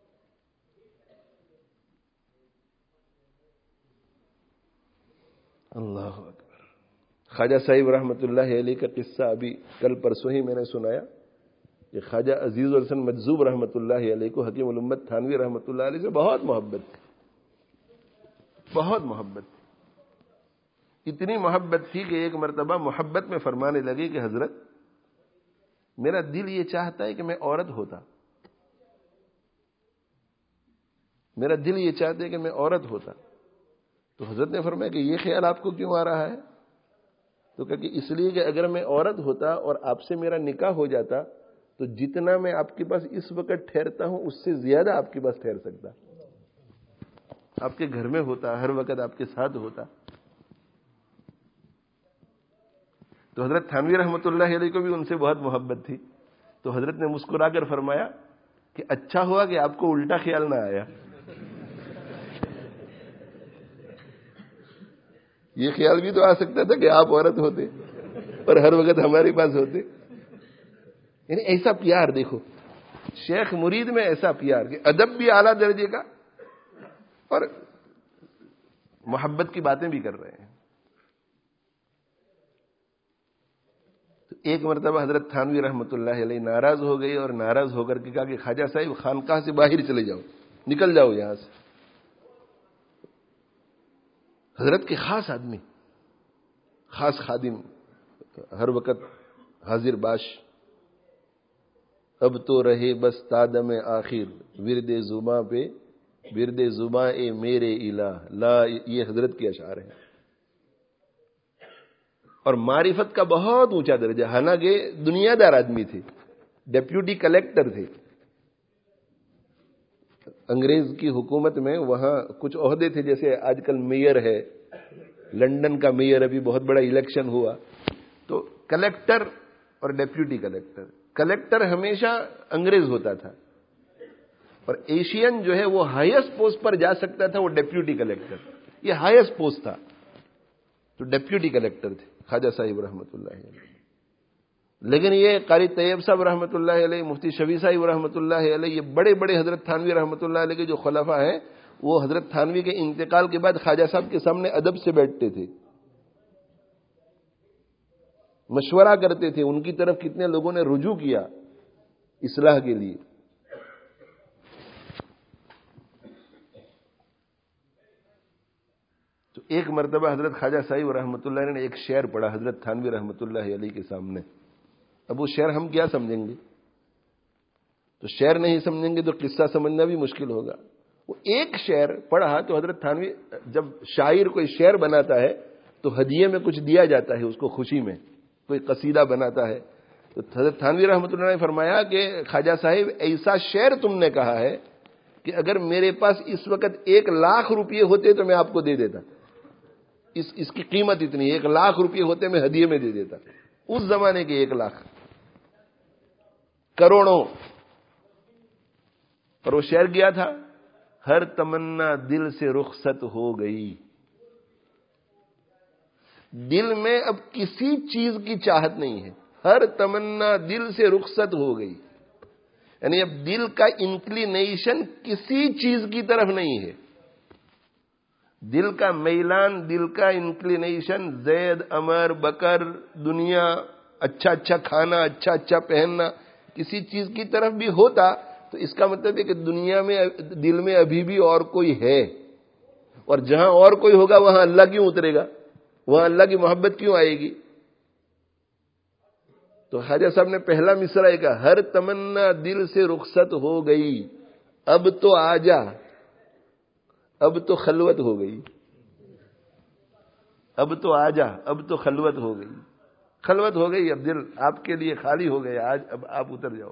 اللہ اکبر. خواجہ صاحب رحمۃ اللہ علیہ کا قصہ ابھی کل پرسوں ہی میں نے سنایا کہ خواجہ عزیز الحسن مجذوب رحمۃ اللہ علیہ کو حکیم الامت تھانوی رحمۃ اللہ علیہ سے بہت محبت تھی، بہت محبت تھی. اتنی محبت تھی کہ ایک مرتبہ محبت میں فرمانے لگے کہ حضرت میرا دل یہ چاہتا ہے کہ میں عورت ہوتا، میرا دل یہ چاہتا ہے کہ میں عورت ہوتا. تو حضرت نے فرمایا کہ یہ خیال آپ کو کیوں آ رہا ہے؟ تو کہا کہ اس لیے کہ اگر میں عورت ہوتا اور آپ سے میرا نکاح ہو جاتا تو جتنا میں آپ کے پاس اس وقت ٹھہرتا ہوں اس سے زیادہ آپ کے پاس ٹھہر سکتا، آپ کے گھر میں ہوتا، ہر وقت آپ کے ساتھ ہوتا. تو حضرت تھانوی رحمۃ اللہ علیہ کو بھی ان سے بہت محبت تھی. تو حضرت نے مسکرا کر فرمایا کہ اچھا ہوا کہ آپ کو الٹا خیال نہ آیا. یہ خیال بھی تو آ سکتا تھا کہ آپ عورت ہوتے اور ہر وقت ہمارے پاس ہوتے. یعنی ایسا پیار دیکھو، شیخ مرید میں ایسا پیار کہ ادب بھی اعلیٰ درجے کا اور محبت کی باتیں بھی کر رہے ہیں. تو ایک مرتبہ حضرت تھانوی رحمۃ اللہ علیہ ناراض ہو گئی اور ناراض ہو کر کے کہا کہ خواجہ صاحب خانقاہ سے باہر چلے جاؤ، نکل جاؤ یہاں سے. حضرت کے خاص آدمی، خاص خادم، ہر وقت حاضر باش. اب تو رہے بس تادم آخر ورد زباں پہ، ورد زباں اے میرے الہ لا. یہ حضرت کے اشعار ہیں. اور معرفت کا بہت اونچا درجہ، حالانکہ دنیا دار آدمی تھے، ڈیپیوٹی کلیکٹر تھے. انگریز کی حکومت میں وہاں کچھ عہدے تھے، جیسے آج کل میئر ہے، لندن کا میئر ابھی بہت بڑا الیکشن ہوا تو کلیکٹر اور ڈیپیوٹی کلیکٹر. کلیکٹر ہمیشہ انگریز ہوتا تھا، اور ایشین جو ہے وہ ہائیسٹ پوسٹ پر جا سکتا تھا، وہ ڈیپیوٹی کلیکٹر. یہ ہائیسٹ پوسٹ تھا، تو ڈیپیوٹی کلیکٹر تھے خواجہ صاحب رحمۃ اللہ علیہ. لیکن یہ قاری طیب صاحب رحمۃ اللہ علیہ، مفتی شفیع صاحب رحمۃ اللہ علیہ، یہ بڑے بڑے حضرت تھانوی رحمۃ اللہ علیہ کے جو خلفاء ہیں، وہ حضرت تھانوی کے انتقال کے بعد خواجہ صاحب کے سامنے ادب سے بیٹھتے تھے، مشورہ کرتے تھے. ان کی طرف کتنے لوگوں نے رجوع کیا اصلاح کے لیے. تو ایک مرتبہ حضرت خواجہ صاحب رحمۃ اللہ علیہ نے ایک شعر پڑھا حضرت تھانوی رحمۃ اللہ علیہ کے سامنے. اب وہ شعر ہم کیا سمجھیں گے؟ تو شعر نہیں سمجھیں گے تو قصہ سمجھنا بھی مشکل ہوگا. وہ ایک شعر پڑھا تو حضرت تھانوی جب شاعر کوئی شعر بناتا ہے تو ہدیے میں کچھ دیا جاتا ہے اس کو خوشی میں، کوئی قصیدہ بناتا ہے، تو حضرت تھانوی رحمۃ اللہ نے فرمایا کہ خواجہ صاحب ایسا شعر تم نے کہا ہے کہ اگر میرے پاس اس وقت ایک لاکھ روپے ہوتے تو میں آپ کو دے دیتا، اس اس کی قیمت اتنی، ایک لاکھ روپے ہوتے میں ہدیے میں دے دیتا، اس زمانے کے ایک لاکھ، کروڑوں۔ اور وہ شعر کیا تھا، ہر تمنا دل سے رخصت ہو گئی، دل میں اب کسی چیز کی چاہت نہیں ہے، ہر تمنا دل سے رخصت ہو گئی، یعنی اب دل کا انکلینیشن کسی چیز کی طرف نہیں ہے، دل کا میلان، دل کا انکلینیشن زید، عمر، بکر، دنیا، اچھا اچھا کھانا، اچھا اچھا پہننا، کسی چیز کی طرف بھی ہوتا تو اس کا مطلب ہے کہ دنیا میں دل میں ابھی بھی اور کوئی ہے، اور جہاں اور کوئی ہوگا وہاں اللہ کیوں اترے گا، وہاں اللہ کی محبت کیوں آئے گی؟ تو خواجہ صاحب نے پہلا مصرع کہا، ہر تمنا دل سے رخصت ہو گئی، اب تو آجا، اب تو خلوت ہو گئی، اب تو آجا، اب تو خلوت ہو گئی، خلوت ہو گئی، اب دل آپ کے لیے خالی ہو گیا، آج اب آپ اتر جاؤ۔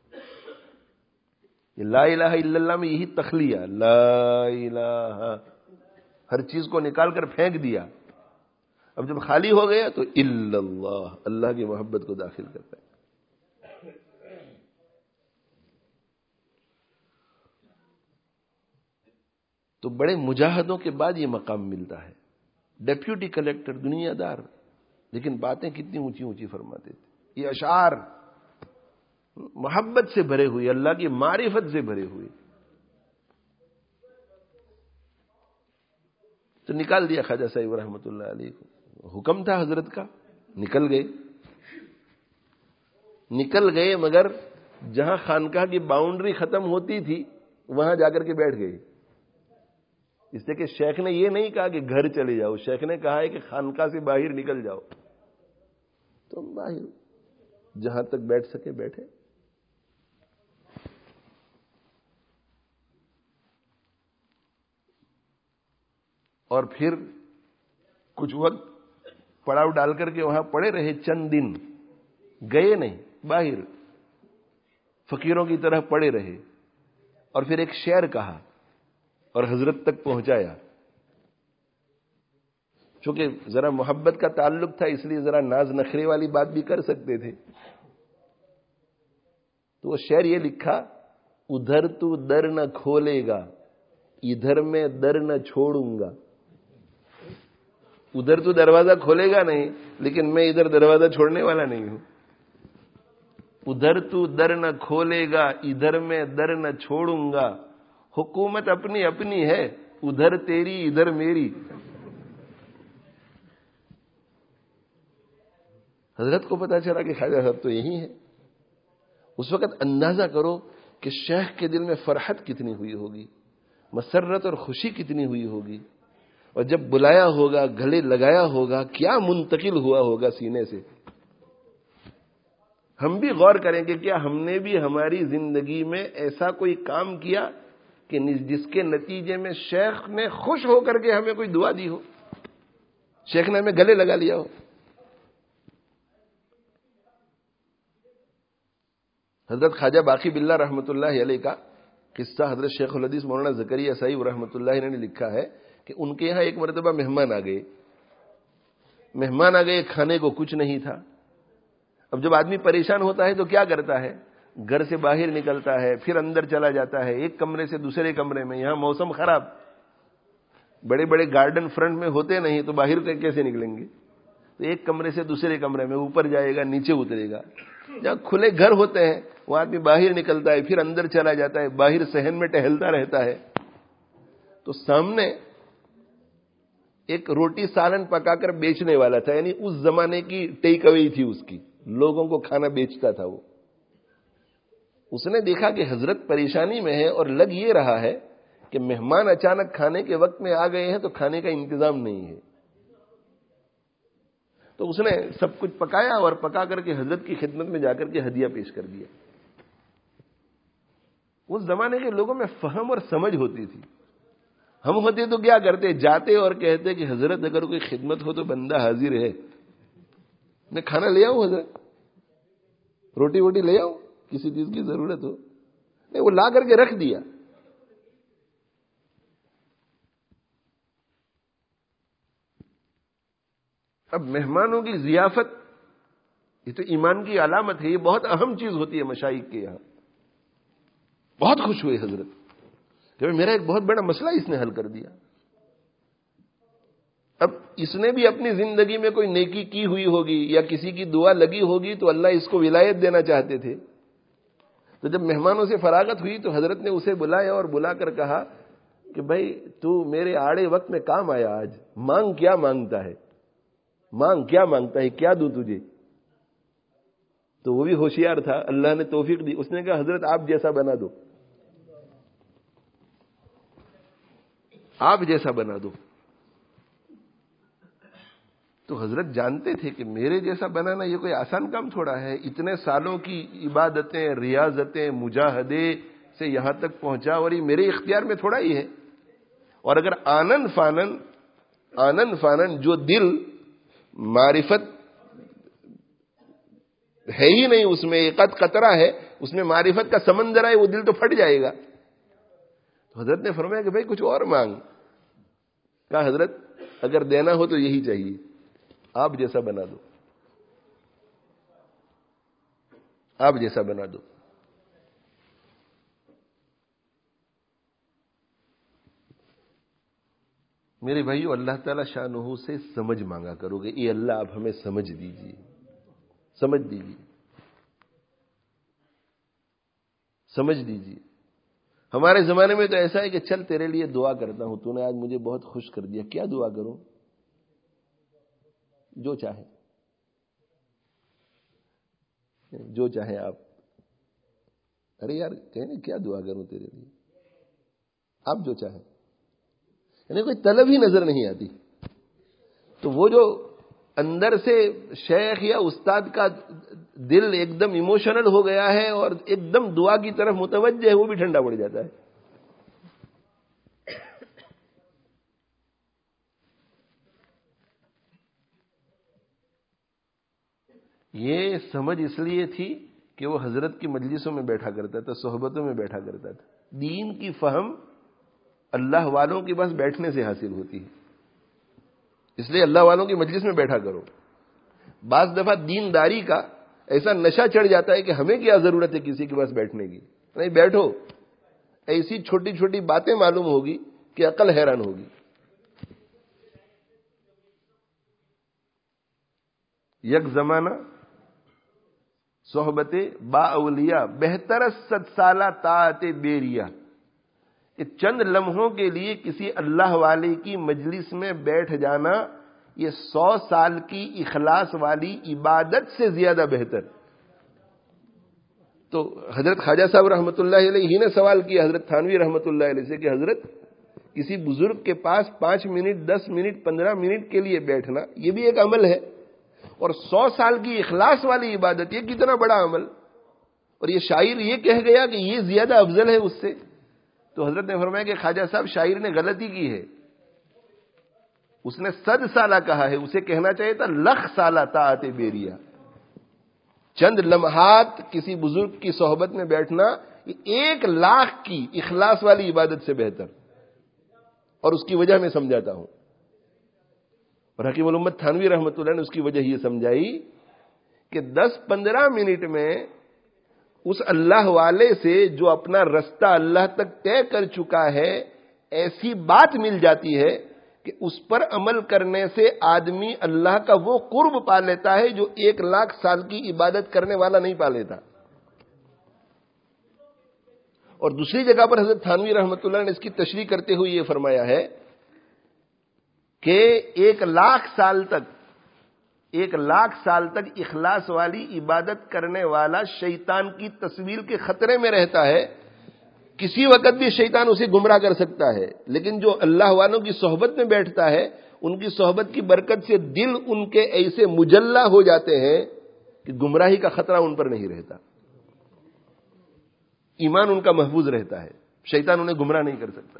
لا الہ الا اللہ میں یہی تخلیہ، لا الہ، ہر چیز کو نکال کر پھینک دیا، اب جب خالی ہو گیا تو الا اللہ، اللہ کی محبت کو داخل کرتا ہے۔ تو بڑے مجاہدوں کے بعد یہ مقام ملتا ہے، ڈیپیوٹی کلیکٹر، دنیا دار، لیکن باتیں کتنی اونچی اونچی فرماتے تھے، یہ اشعار محبت سے بھرے ہوئے، اللہ کی معرفت سے بھرے ہوئے۔ تو نکال دیا خواجہ صاحب رحمۃ اللہ علیہ کو، حکم تھا حضرت کا، نکل گئے نکل گئے مگر جہاں خانقاہ کی باؤنڈری ختم ہوتی تھی وہاں جا کر کے بیٹھ گئے، اس لیے کہ شیخ نے یہ نہیں کہا کہ گھر چلے جاؤ، شیخ نے کہا ہے کہ خانقاہ سے باہر نکل جاؤ، تو باہر جہاں تک بیٹھ سکے بیٹھے۔ اور پھر کچھ وقت پڑاؤ ڈال کر کے وہاں پڑے رہے، چند دن گئے نہیں، باہر فقیروں کی طرح پڑے رہے، اور پھر ایک شعر کہا اور حضرت تک پہنچایا، چونکہ ذرا محبت کا تعلق تھا اس لیے ذرا ناز نخرے والی بات بھی کر سکتے تھے، تو وہ شعر یہ لکھا، ادھر تو در نہ کھولے گا، ادھر میں در نہ چھوڑوں گا، ادھر تو دروازہ کھولے گا نہیں لیکن میں ادھر دروازہ چھوڑنے والا نہیں ہوں، ادھر تو در نہ کھولے گا، ادھر میں در نہ چھوڑوں گا، حکومت اپنی اپنی ہے، ادھر تیری ادھر میری۔ حضرت کو پتا چلا کہ خواجہ صاحب تو یہی ہے، اس وقت اندازہ کرو کہ شیخ کے دل میں فرحت کتنی ہوئی ہوگی، مسرت اور خوشی کتنی ہوئی ہوگی، اور جب بلایا ہوگا، گلے لگایا ہوگا، کیا منتقل ہوا ہوگا سینے سے۔ ہم بھی غور کریں کہ کیا ہم نے بھی ہماری زندگی میں ایسا کوئی کام کیا کہ جس کے نتیجے میں شیخ نے خوش ہو کر کے ہمیں کوئی دعا دی ہو، شیخ نے ہمیں گلے لگا لیا ہو۔ حضرت خواجہ باقی باللہ رحمۃ اللہ علیہ کا قصہ حضرت شیخ الحدیث مولانا زکریا صاحب رحمۃ اللہ علیہ نے لکھا ہے کہ ان کے یہاں ایک مرتبہ مہمان آ گئے مہمان آ گئے کھانے کو کچھ نہیں تھا۔ اب جب آدمی پریشان ہوتا ہے تو کیا کرتا ہے، گھر سے باہر نکلتا ہے، پھر اندر چلا جاتا ہے، ایک کمرے سے دوسرے کمرے میں، یہاں موسم خراب، بڑے بڑے گارڈن فرنٹ میں ہوتے نہیں تو باہر کیسے نکلیں گے، تو ایک کمرے سے دوسرے کمرے میں، اوپر جائے گا نیچے اترے گا۔ جہاں کھلے گھر ہوتے ہیں وہ آدمی باہر نکلتا ہے، پھر اندر چلا جاتا ہے، باہر صحن میں ٹہلتا رہتا ہے۔ تو سامنے ایک روٹی سالن پکا کر بیچنے والا تھا، یعنی اس زمانے کی ٹیک اوے تھی اس کی، لوگوں کو کھانا بیچتا تھا وہ۔ اس نے دیکھا کہ حضرت پریشانی میں ہے اور لگ یہ رہا ہے کہ مہمان اچانک کھانے کے وقت میں آ گئے ہیں تو کھانے کا انتظام نہیں ہے، تو اس نے سب کچھ پکایا اور پکا کر کے حضرت کی خدمت میں جا کر کے ہدیہ پیش کر دیا۔ اس زمانے کے لوگوں میں فہم اور سمجھ ہوتی تھی. ہم ہوتے تو کیا کرتے, جاتے اور کہتے کہ حضرت اگر کوئی خدمت ہو تو بندہ حاضر ہے, میں کھانا لے آؤں حضرت, روٹی ووٹی لے آؤں, کسی چیز کی ضرورت ہو. نہیں, وہ لا کر کے رکھ دیا. اب مہمانوں کی ضیافت یہ تو ایمان کی علامت ہے, یہ بہت اہم چیز ہوتی ہے مشائخ کے یہاں. بہت خوش ہوئے حضرت کہ میرا ایک بہت بڑا مسئلہ اس نے حل کر دیا. اب اس نے بھی اپنی زندگی میں کوئی نیکی کی ہوئی ہوگی یا کسی کی دعا لگی ہوگی تو اللہ اس کو ولایت دینا چاہتے تھے. تو جب مہمانوں سے فراغت ہوئی تو حضرت نے اسے بلایا اور بلا کر کہا کہ بھائی تو میرے آڑے وقت میں کام آیا, آج مانگ کیا مانگتا ہے, مانگ کیا مانگتا ہے, کیا دوں تجھے. تو وہ بھی ہوشیار تھا, اللہ نے توفیق دی. اس نے کہا حضرت آپ جیسا بنا دو, آپ جیسا بنا دو. تو حضرت جانتے تھے کہ میرے جیسا بنانا یہ کوئی آسان کام تھوڑا ہے. اتنے سالوں کی عبادتیں, ریاضتیں, مجاہدے سے یہاں تک پہنچا اور یہ میرے اختیار میں تھوڑا ہی ہے. اور اگر آنن فانن آنن فانن جو دل معرفت ہے ہی نہیں, اس میں ایک قطرہ ہے, اس میں معرفت کا سمندر ہے, وہ دل تو پھٹ جائے گا. تو حضرت نے فرمایا کہ بھائی کچھ اور مانگ. کہا حضرت اگر دینا ہو تو یہی چاہیے, آپ جیسا بنا دو, آپ جیسا بنا دو. میرے بھائیو, اللہ تعالی شانہ سے سمجھ مانگا کرو گے, اے اللہ آپ ہمیں سمجھ دیجیے, سمجھ دیجیے, سمجھ دیجیے. ہمارے زمانے میں تو ایسا ہے کہ چل تیرے لیے دعا کرتا ہوں, تو نے آج مجھے بہت خوش کر دیا, کیا دعا کروں, جو چاہے, جو چاہے آپ. ارے یار کہنے کیا دعا کروں تیرے لیے, آپ جو چاہیں. یعنی کوئی طلب ہی نظر نہیں آتی. تو وہ جو اندر سے شیخ یا استاد کا دل ایک دم ایموشنل ہو گیا ہے اور ایک دم دعا کی طرف متوجہ ہے, وہ بھی ٹھنڈا پڑ جاتا ہے. یہ سمجھ اس لیے تھی کہ وہ حضرت کی مجلسوں میں بیٹھا کرتا تھا, صحبتوں میں بیٹھا کرتا تھا. دین کی فہم اللہ والوں کی بس بیٹھنے سے حاصل ہوتی ہے, اس لیے اللہ والوں کی مجلس میں بیٹھا کرو. بعض دفعہ دینداری کا ایسا نشہ چڑھ جاتا ہے کہ ہمیں کیا ضرورت ہے کسی کے پاس بیٹھنے کی. نہیں, بیٹھو, ایسی چھوٹی چھوٹی باتیں معلوم ہوگی کہ عقل حیران ہوگی. یک زمانہ صحبت با اولیاء بہتر صد سالہ طاعت بیریا. کہ چند لمحوں کے لیے کسی اللہ والے کی مجلس میں بیٹھ جانا یہ سو سال کی اخلاص والی عبادت سے زیادہ بہتر. تو حضرت خواجہ صاحب رحمۃ اللہ علیہ ہی نے سوال کیا حضرت تھانوی رحمۃ اللہ علیہ سے کہ حضرت کسی بزرگ کے پاس پانچ منٹ, دس منٹ, پندرہ منٹ کے لیے بیٹھنا یہ بھی ایک عمل ہے, اور سو سال کی اخلاص والی عبادت یہ کتنا بڑا عمل. اور یہ شاعر یہ کہہ گیا کہ یہ زیادہ افضل ہے اس سے. تو حضرت نے فرمایا کہ خواجہ صاحب شاعر نے غلطی کی ہے, اس نے صد سالہ کہا ہے, اسے کہنا چاہیے تھا لکھ سالہ طاعت بیریا. چند لمحات کسی بزرگ کی صحبت میں بیٹھنا ایک لاکھ کی اخلاص والی عبادت سے بہتر. اور اس کی وجہ میں سمجھاتا ہوں. اور حکیم الامت تھانوی رحمۃ اللہ نے اس کی وجہ یہ سمجھائی کہ دس پندرہ منٹ میں اس اللہ والے سے جو اپنا رستہ اللہ تک طے کر چکا ہے ایسی بات مل جاتی ہے کہ اس پر عمل کرنے سے آدمی اللہ کا وہ قرب پا لیتا ہے جو ایک لاکھ سال کی عبادت کرنے والا نہیں پا لیتا. اور دوسری جگہ پر حضرت تھانوی رحمۃ اللہ نے اس کی تشریح کرتے ہوئے یہ فرمایا ہے کہ ایک لاکھ سال تک ایک لاکھ سال تک اخلاص والی عبادت کرنے والا شیطان کی تصویر کے خطرے میں رہتا ہے. کسی وقت بھی شیطان اسے گمراہ کر سکتا ہے, لیکن جو اللہ والوں کی صحبت میں بیٹھتا ہے ان کی صحبت کی برکت سے دل ان کے ایسے مجلہ ہو جاتے ہیں کہ گمراہی کا خطرہ ان پر نہیں رہتا. ایمان ان کا محفوظ رہتا ہے، شیطان انہیں گمراہ نہیں کر سکتا.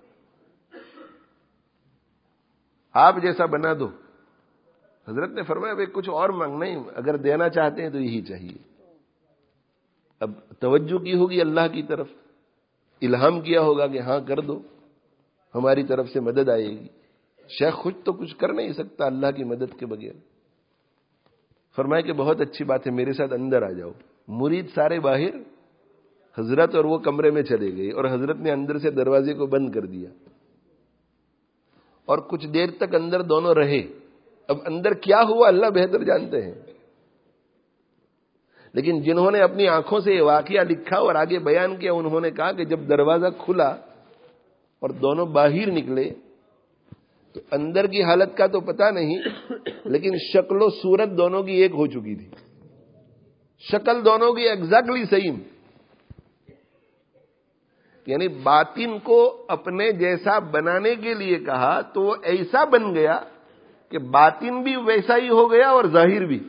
آپ جیسا بنا دو. حضرت نے فرمایا بھائی کچھ اور مانگ نہیں، اگر دینا چاہتے ہیں تو یہی چاہیے. اب توجہ کی ہوگی اللہ کی طرف، الہام کیا ہوگا کہ ہاں کر دو، ہماری طرف سے مدد آئے گی. شیخ خود تو کچھ کر نہیں سکتا اللہ کی مدد کے بغیر. فرمایا کہ بہت اچھی بات ہے، میرے ساتھ اندر آ جاؤ. مرید سارے باہر، حضرت اور وہ کمرے میں چلے گئے، اور حضرت نے اندر سے دروازے کو بند کر دیا اور کچھ دیر تک اندر دونوں رہے. اب اندر کیا ہوا اللہ بہتر جانتے ہیں، لیکن جنہوں نے اپنی آنکھوں سے یہ واقعہ لکھا اور آگے بیان کیا، انہوں نے کہا کہ جب دروازہ کھلا اور دونوں باہر نکلے تو اندر کی حالت کا تو پتہ نہیں، لیکن شکل و صورت دونوں کی ایک ہو چکی تھی. شکل دونوں کی ایگزیکٹلی سیم، یعنی باطن کو اپنے جیسا بنانے کے لیے کہا تو وہ ایسا بن گیا کہ باطن بھی ویسا ہی ہو گیا اور ظاہر بھی.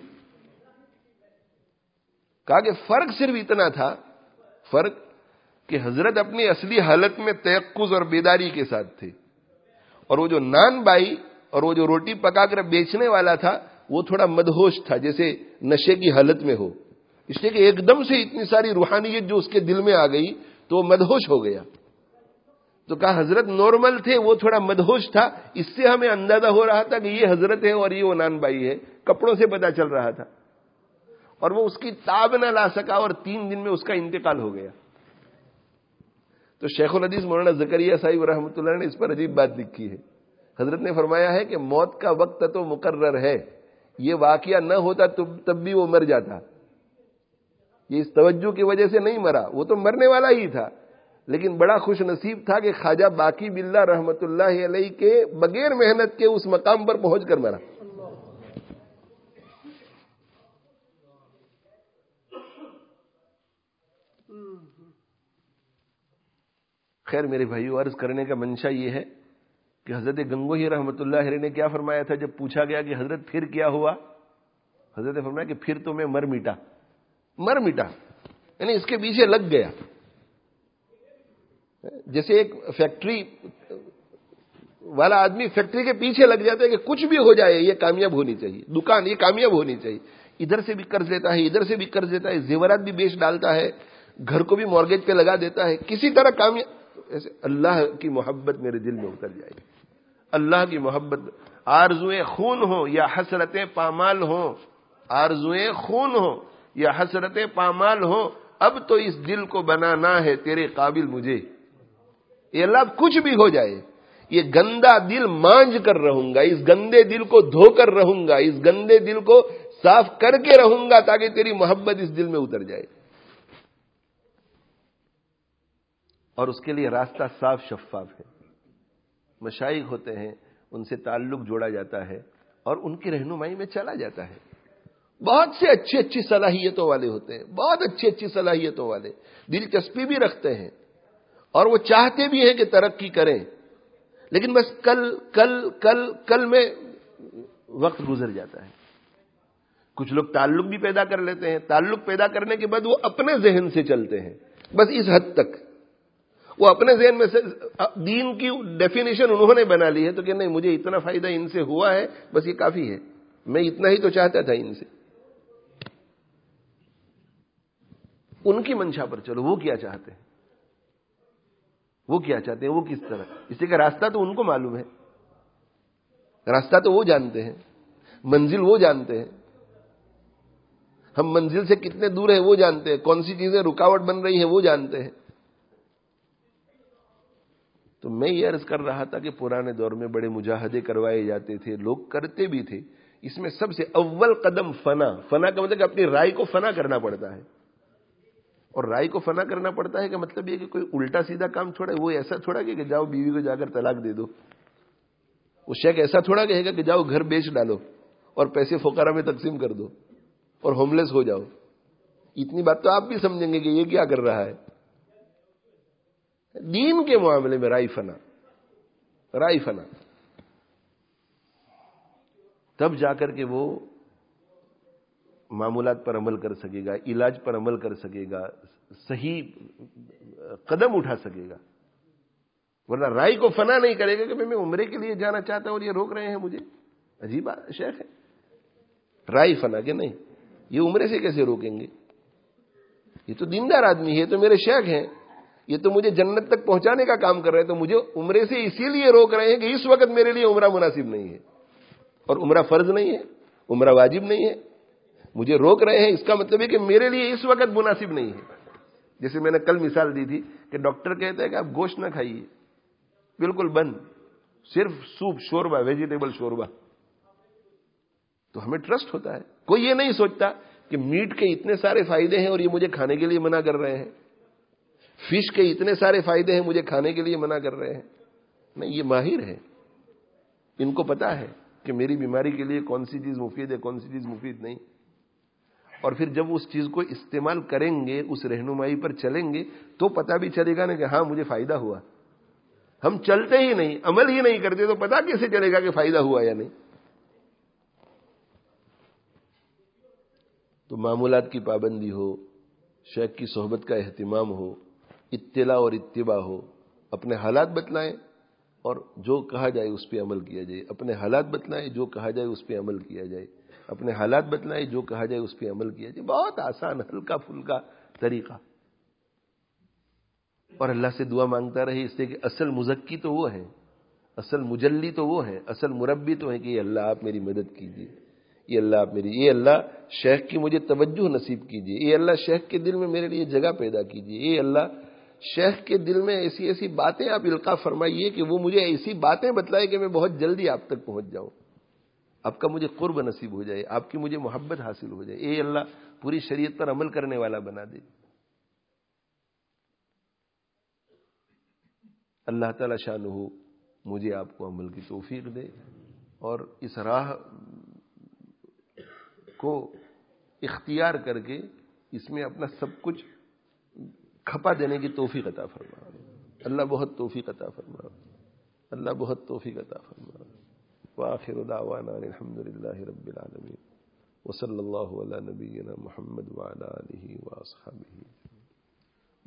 کہا کہ فرق صرف اتنا تھا، فرق کہ حضرت اپنی اصلی حالت میں تیقظ اور بیداری کے ساتھ تھے، اور وہ جو نان بائی اور وہ جو روٹی پکا کر بیچنے والا تھا وہ تھوڑا مدہوش تھا، جیسے نشے کی حالت میں ہو. اس لیے کہ ایک دم سے اتنی ساری روحانیت جو اس کے دل میں آ گئی تو وہ مدہوش ہو گیا. تو کہا حضرت نارمل تھے، وہ تھوڑا مدہوش تھا. اس سے ہمیں اندازہ ہو رہا تھا کہ یہ حضرت ہے اور یہ وہ نان بائی ہے، کپڑوں سے پتہ چل رہا تھا. اور وہ اس کی تاب نہ لا سکا اور تین دن میں اس کا انتقال ہو گیا. تو شیخ الحدیث مولانا زکریا صاحب رحمۃ اللہ نے اس پر عجیب بات لکھی ہے. حضرت نے فرمایا ہے کہ موت کا وقت تو مقرر ہے، یہ واقعہ نہ ہوتا تب بھی وہ مر جاتا. یہ اس توجہ کی وجہ سے نہیں مرا، وہ تو مرنے والا ہی تھا، لیکن بڑا خوش نصیب تھا کہ خواجہ باقی باللہ رحمت اللہ علیہ کے بغیر محنت کے اس مقام پر پہنچ کر مرا. خیر میرے بھائیو، عرض کرنے کا منشا یہ ہے کہ حضرت گنگوہی رحمت اللہ علیہ نے کیا فرمایا تھا جب پوچھا گیا کہ حضرت پھر کیا ہوا؟ حضرت نے فرمایا کہ پھر تو میں مر مٹا. مر مٹا یعنی اس کے پیچھے لگ گیا. جیسے ایک فیکٹری والا آدمی فیکٹری کے پیچھے لگ جاتا ہے کہ کچھ بھی ہو جائے یہ کامیاب ہونی چاہیے، دکان یہ کامیاب ہونی چاہیے. ادھر سے بھی قرض لیتا ہے، ادھر سے بھی قرض لیتا ہے، زیورات بھی بیچ ڈالتا ہے، گھر کو بھی مارگیج پہ لگا دیتا ہے، کسی طرح کامیاب. ایسے اللہ کی محبت میرے دل میں اتر جائے گی. اللہ کی محبت، آرزویں خون ہو یا حسرتیں پامال ہوں، آرزویں خون ہو یا حسرتیں پامال ہوں، اب تو اس دل کو بنانا ہے تیرے قابل مجھے. یہ اللہ کچھ بھی ہو جائے، یہ گندا دل مانج کر رہوں گا، اس گندے دل کو دھو کر رہوں گا، اس گندے دل کو صاف کر کے رہوں گا تاکہ تیری محبت اس دل میں اتر جائے. اور اس کے لیے راستہ صاف شفاف ہے. مشائخ ہوتے ہیں، ان سے تعلق جوڑا جاتا ہے اور ان کی رہنمائی میں چلا جاتا ہے. بہت سے اچھی اچھی صلاحیتوں والے ہوتے ہیں، بہت اچھی اچھی صلاحیتوں والے، دلچسپی بھی رکھتے ہیں اور وہ چاہتے بھی ہیں کہ ترقی کریں، لیکن بس کل کل کل کل میں وقت گزر جاتا ہے. کچھ لوگ تعلق بھی پیدا کر لیتے ہیں، تعلق پیدا کرنے کے بعد وہ اپنے ذہن سے چلتے ہیں، بس اس حد تک وہ اپنے ذہن میں سے دین کی ڈیفینیشن انہوں نے بنا لی ہے تو کہ نہیں مجھے اتنا فائدہ ان سے ہوا ہے، بس یہ کافی ہے، میں اتنا ہی تو چاہتا تھا ان سے. ان کی منشا پر چلو، وہ کیا چاہتے ہیں، وہ کیا چاہتے ہیں، وہ کس طرح. اس لیے کہ راستہ تو ان کو معلوم ہے، راستہ تو وہ جانتے ہیں، منزل وہ جانتے ہیں. ہم منزل سے کتنے دور ہیں وہ جانتے ہیں، کون سی چیزیں رکاوٹ بن رہی ہیں وہ جانتے ہیں. تو میں یہ عرض کر رہا تھا کہ پرانے دور میں بڑے مجاہدے کروائے جاتے تھے، لوگ کرتے بھی تھے. اس میں سب سے اول قدم فنا. فنا کا مطلب کہ اپنی رائے کو فنا کرنا پڑتا ہے. اور رائے کو فنا کرنا پڑتا ہے کہ مطلب یہ کہ کوئی الٹا سیدھا کام چھوڑے، وہ ایسا چھوڑا کہ جاؤ بیوی کو جا کر طلاق دے دو. وہ شیخ ایسا تھوڑا کہے گا کہ جاؤ گھر بیچ ڈالو اور پیسے فقراء میں تقسیم کر دو اور ہوم لیس ہو جاؤ. اتنی بات تو آپ بھی سمجھیں گے کہ یہ کیا کر رہا ہے. دین کے معاملے میں رائی فنا، رائی فنا، تب جا کر کے وہ معمولات پر عمل کر سکے گا، علاج پر عمل کر سکے گا، صحیح قدم اٹھا سکے گا، ورنہ رائے کو فنا نہیں کرے گا کہ میں عمرے کے لیے جانا چاہتا ہوں اور یہ روک رہے ہیں مجھے. عجیب شیخ ہے، رائے فنا کہ نہیں، یہ عمرے سے کیسے روکیں گے؟ یہ تو دیندار آدمی ہے، تو میرے شیخ ہیں، یہ تو مجھے جنت تک پہنچانے کا کام کر رہے ہیں، تو مجھے عمرے سے اسی لیے روک رہے ہیں کہ اس وقت میرے لیے عمرہ مناسب نہیں ہے، اور عمرہ فرض نہیں ہے، عمرہ واجب نہیں ہے. مجھے روک رہے ہیں، اس کا مطلب ہے کہ میرے لیے اس وقت مناسب نہیں ہے. جیسے میں نے کل مثال دی تھی کہ ڈاکٹر کہتا ہے کہ آپ گوشت نہ کھائیے، بالکل بند، صرف سوپ، شوربہ، ویجیٹیبل شوربہ. تو ہمیں ٹرسٹ ہوتا ہے. کوئی یہ نہیں سوچتا کہ میٹ کے اتنے سارے فائدے ہیں اور یہ مجھے کھانے کے لیے منع کر رہے ہیں، فش کے اتنے سارے فائدے ہیں مجھے کھانے کے لیے منع کر رہے ہیں. نہیں، یہ ماہر ہے، ان کو پتا ہے کہ میری بیماری کے لیے کون سی چیز مفید ہے، کون سی چیز مفید نہیں. اور پھر جب اس چیز کو استعمال کریں گے، اس رہنمائی پر چلیں گے، تو پتہ بھی چلے گا نا کہ ہاں مجھے فائدہ ہوا. ہم چلتے ہی نہیں، عمل ہی نہیں کرتے، تو پتہ کیسے چلے گا کہ فائدہ ہوا یا نہیں؟ تو معمولات کی پابندی ہو، شیخ کی صحبت کا اہتمام ہو، اطلاع اور اتباع ہو. اپنے حالات بتلائیں اور جو کہا جائے اس پہ عمل کیا جائے. اپنے حالات بتلائیں، جو کہا جائے اس پہ عمل کیا جائے. اپنے حالات بتلائیں، جو کہا جائے اس پہ عمل کیا جائے. بہت آسان، ہلکا پھلکا طریقہ. اور اللہ سے دعا مانگتا رہے اس سے کہ اصل مزکی تو وہ ہے، اصل مجلی تو وہ ہے، اصل مربی تو ہے کہ یہ اللہ آپ میری مدد کیجیے، یہ اللہ آپ میری، یہ اللہ شیخ کی مجھے توجہ نصیب کیجیے، یہ اللہ شیخ کے دل میں میرے لیے جگہ پیدا کیجیے، یہ اللہ شیخ کے دل میں ایسی ایسی باتیں آپ القاء فرمائیے کہ وہ مجھے ایسی باتیں بتلائے کہ میں بہت جلدی آپ تک پہنچ جاؤں، آپ کا مجھے قرب نصیب ہو جائے، آپ کی مجھے محبت حاصل ہو جائے. اے اللہ پوری شریعت پر عمل کرنے والا بنا دے. اللہ تعالی شانہ مجھے آپ کو عمل کی توفیق دے اور اس راہ کو اختیار کر کے اس میں اپنا سب کچھ کھپا دینے کی توفیق عطا فرما. اللہ بہت توفیق عطا فرما، اللہ بہت توفیق عطا فرما. وآخر دعوانا الحمد للہ رب العالمین وصلی اللہ علی نبینا محمد وعلی آلہ واصحابہ.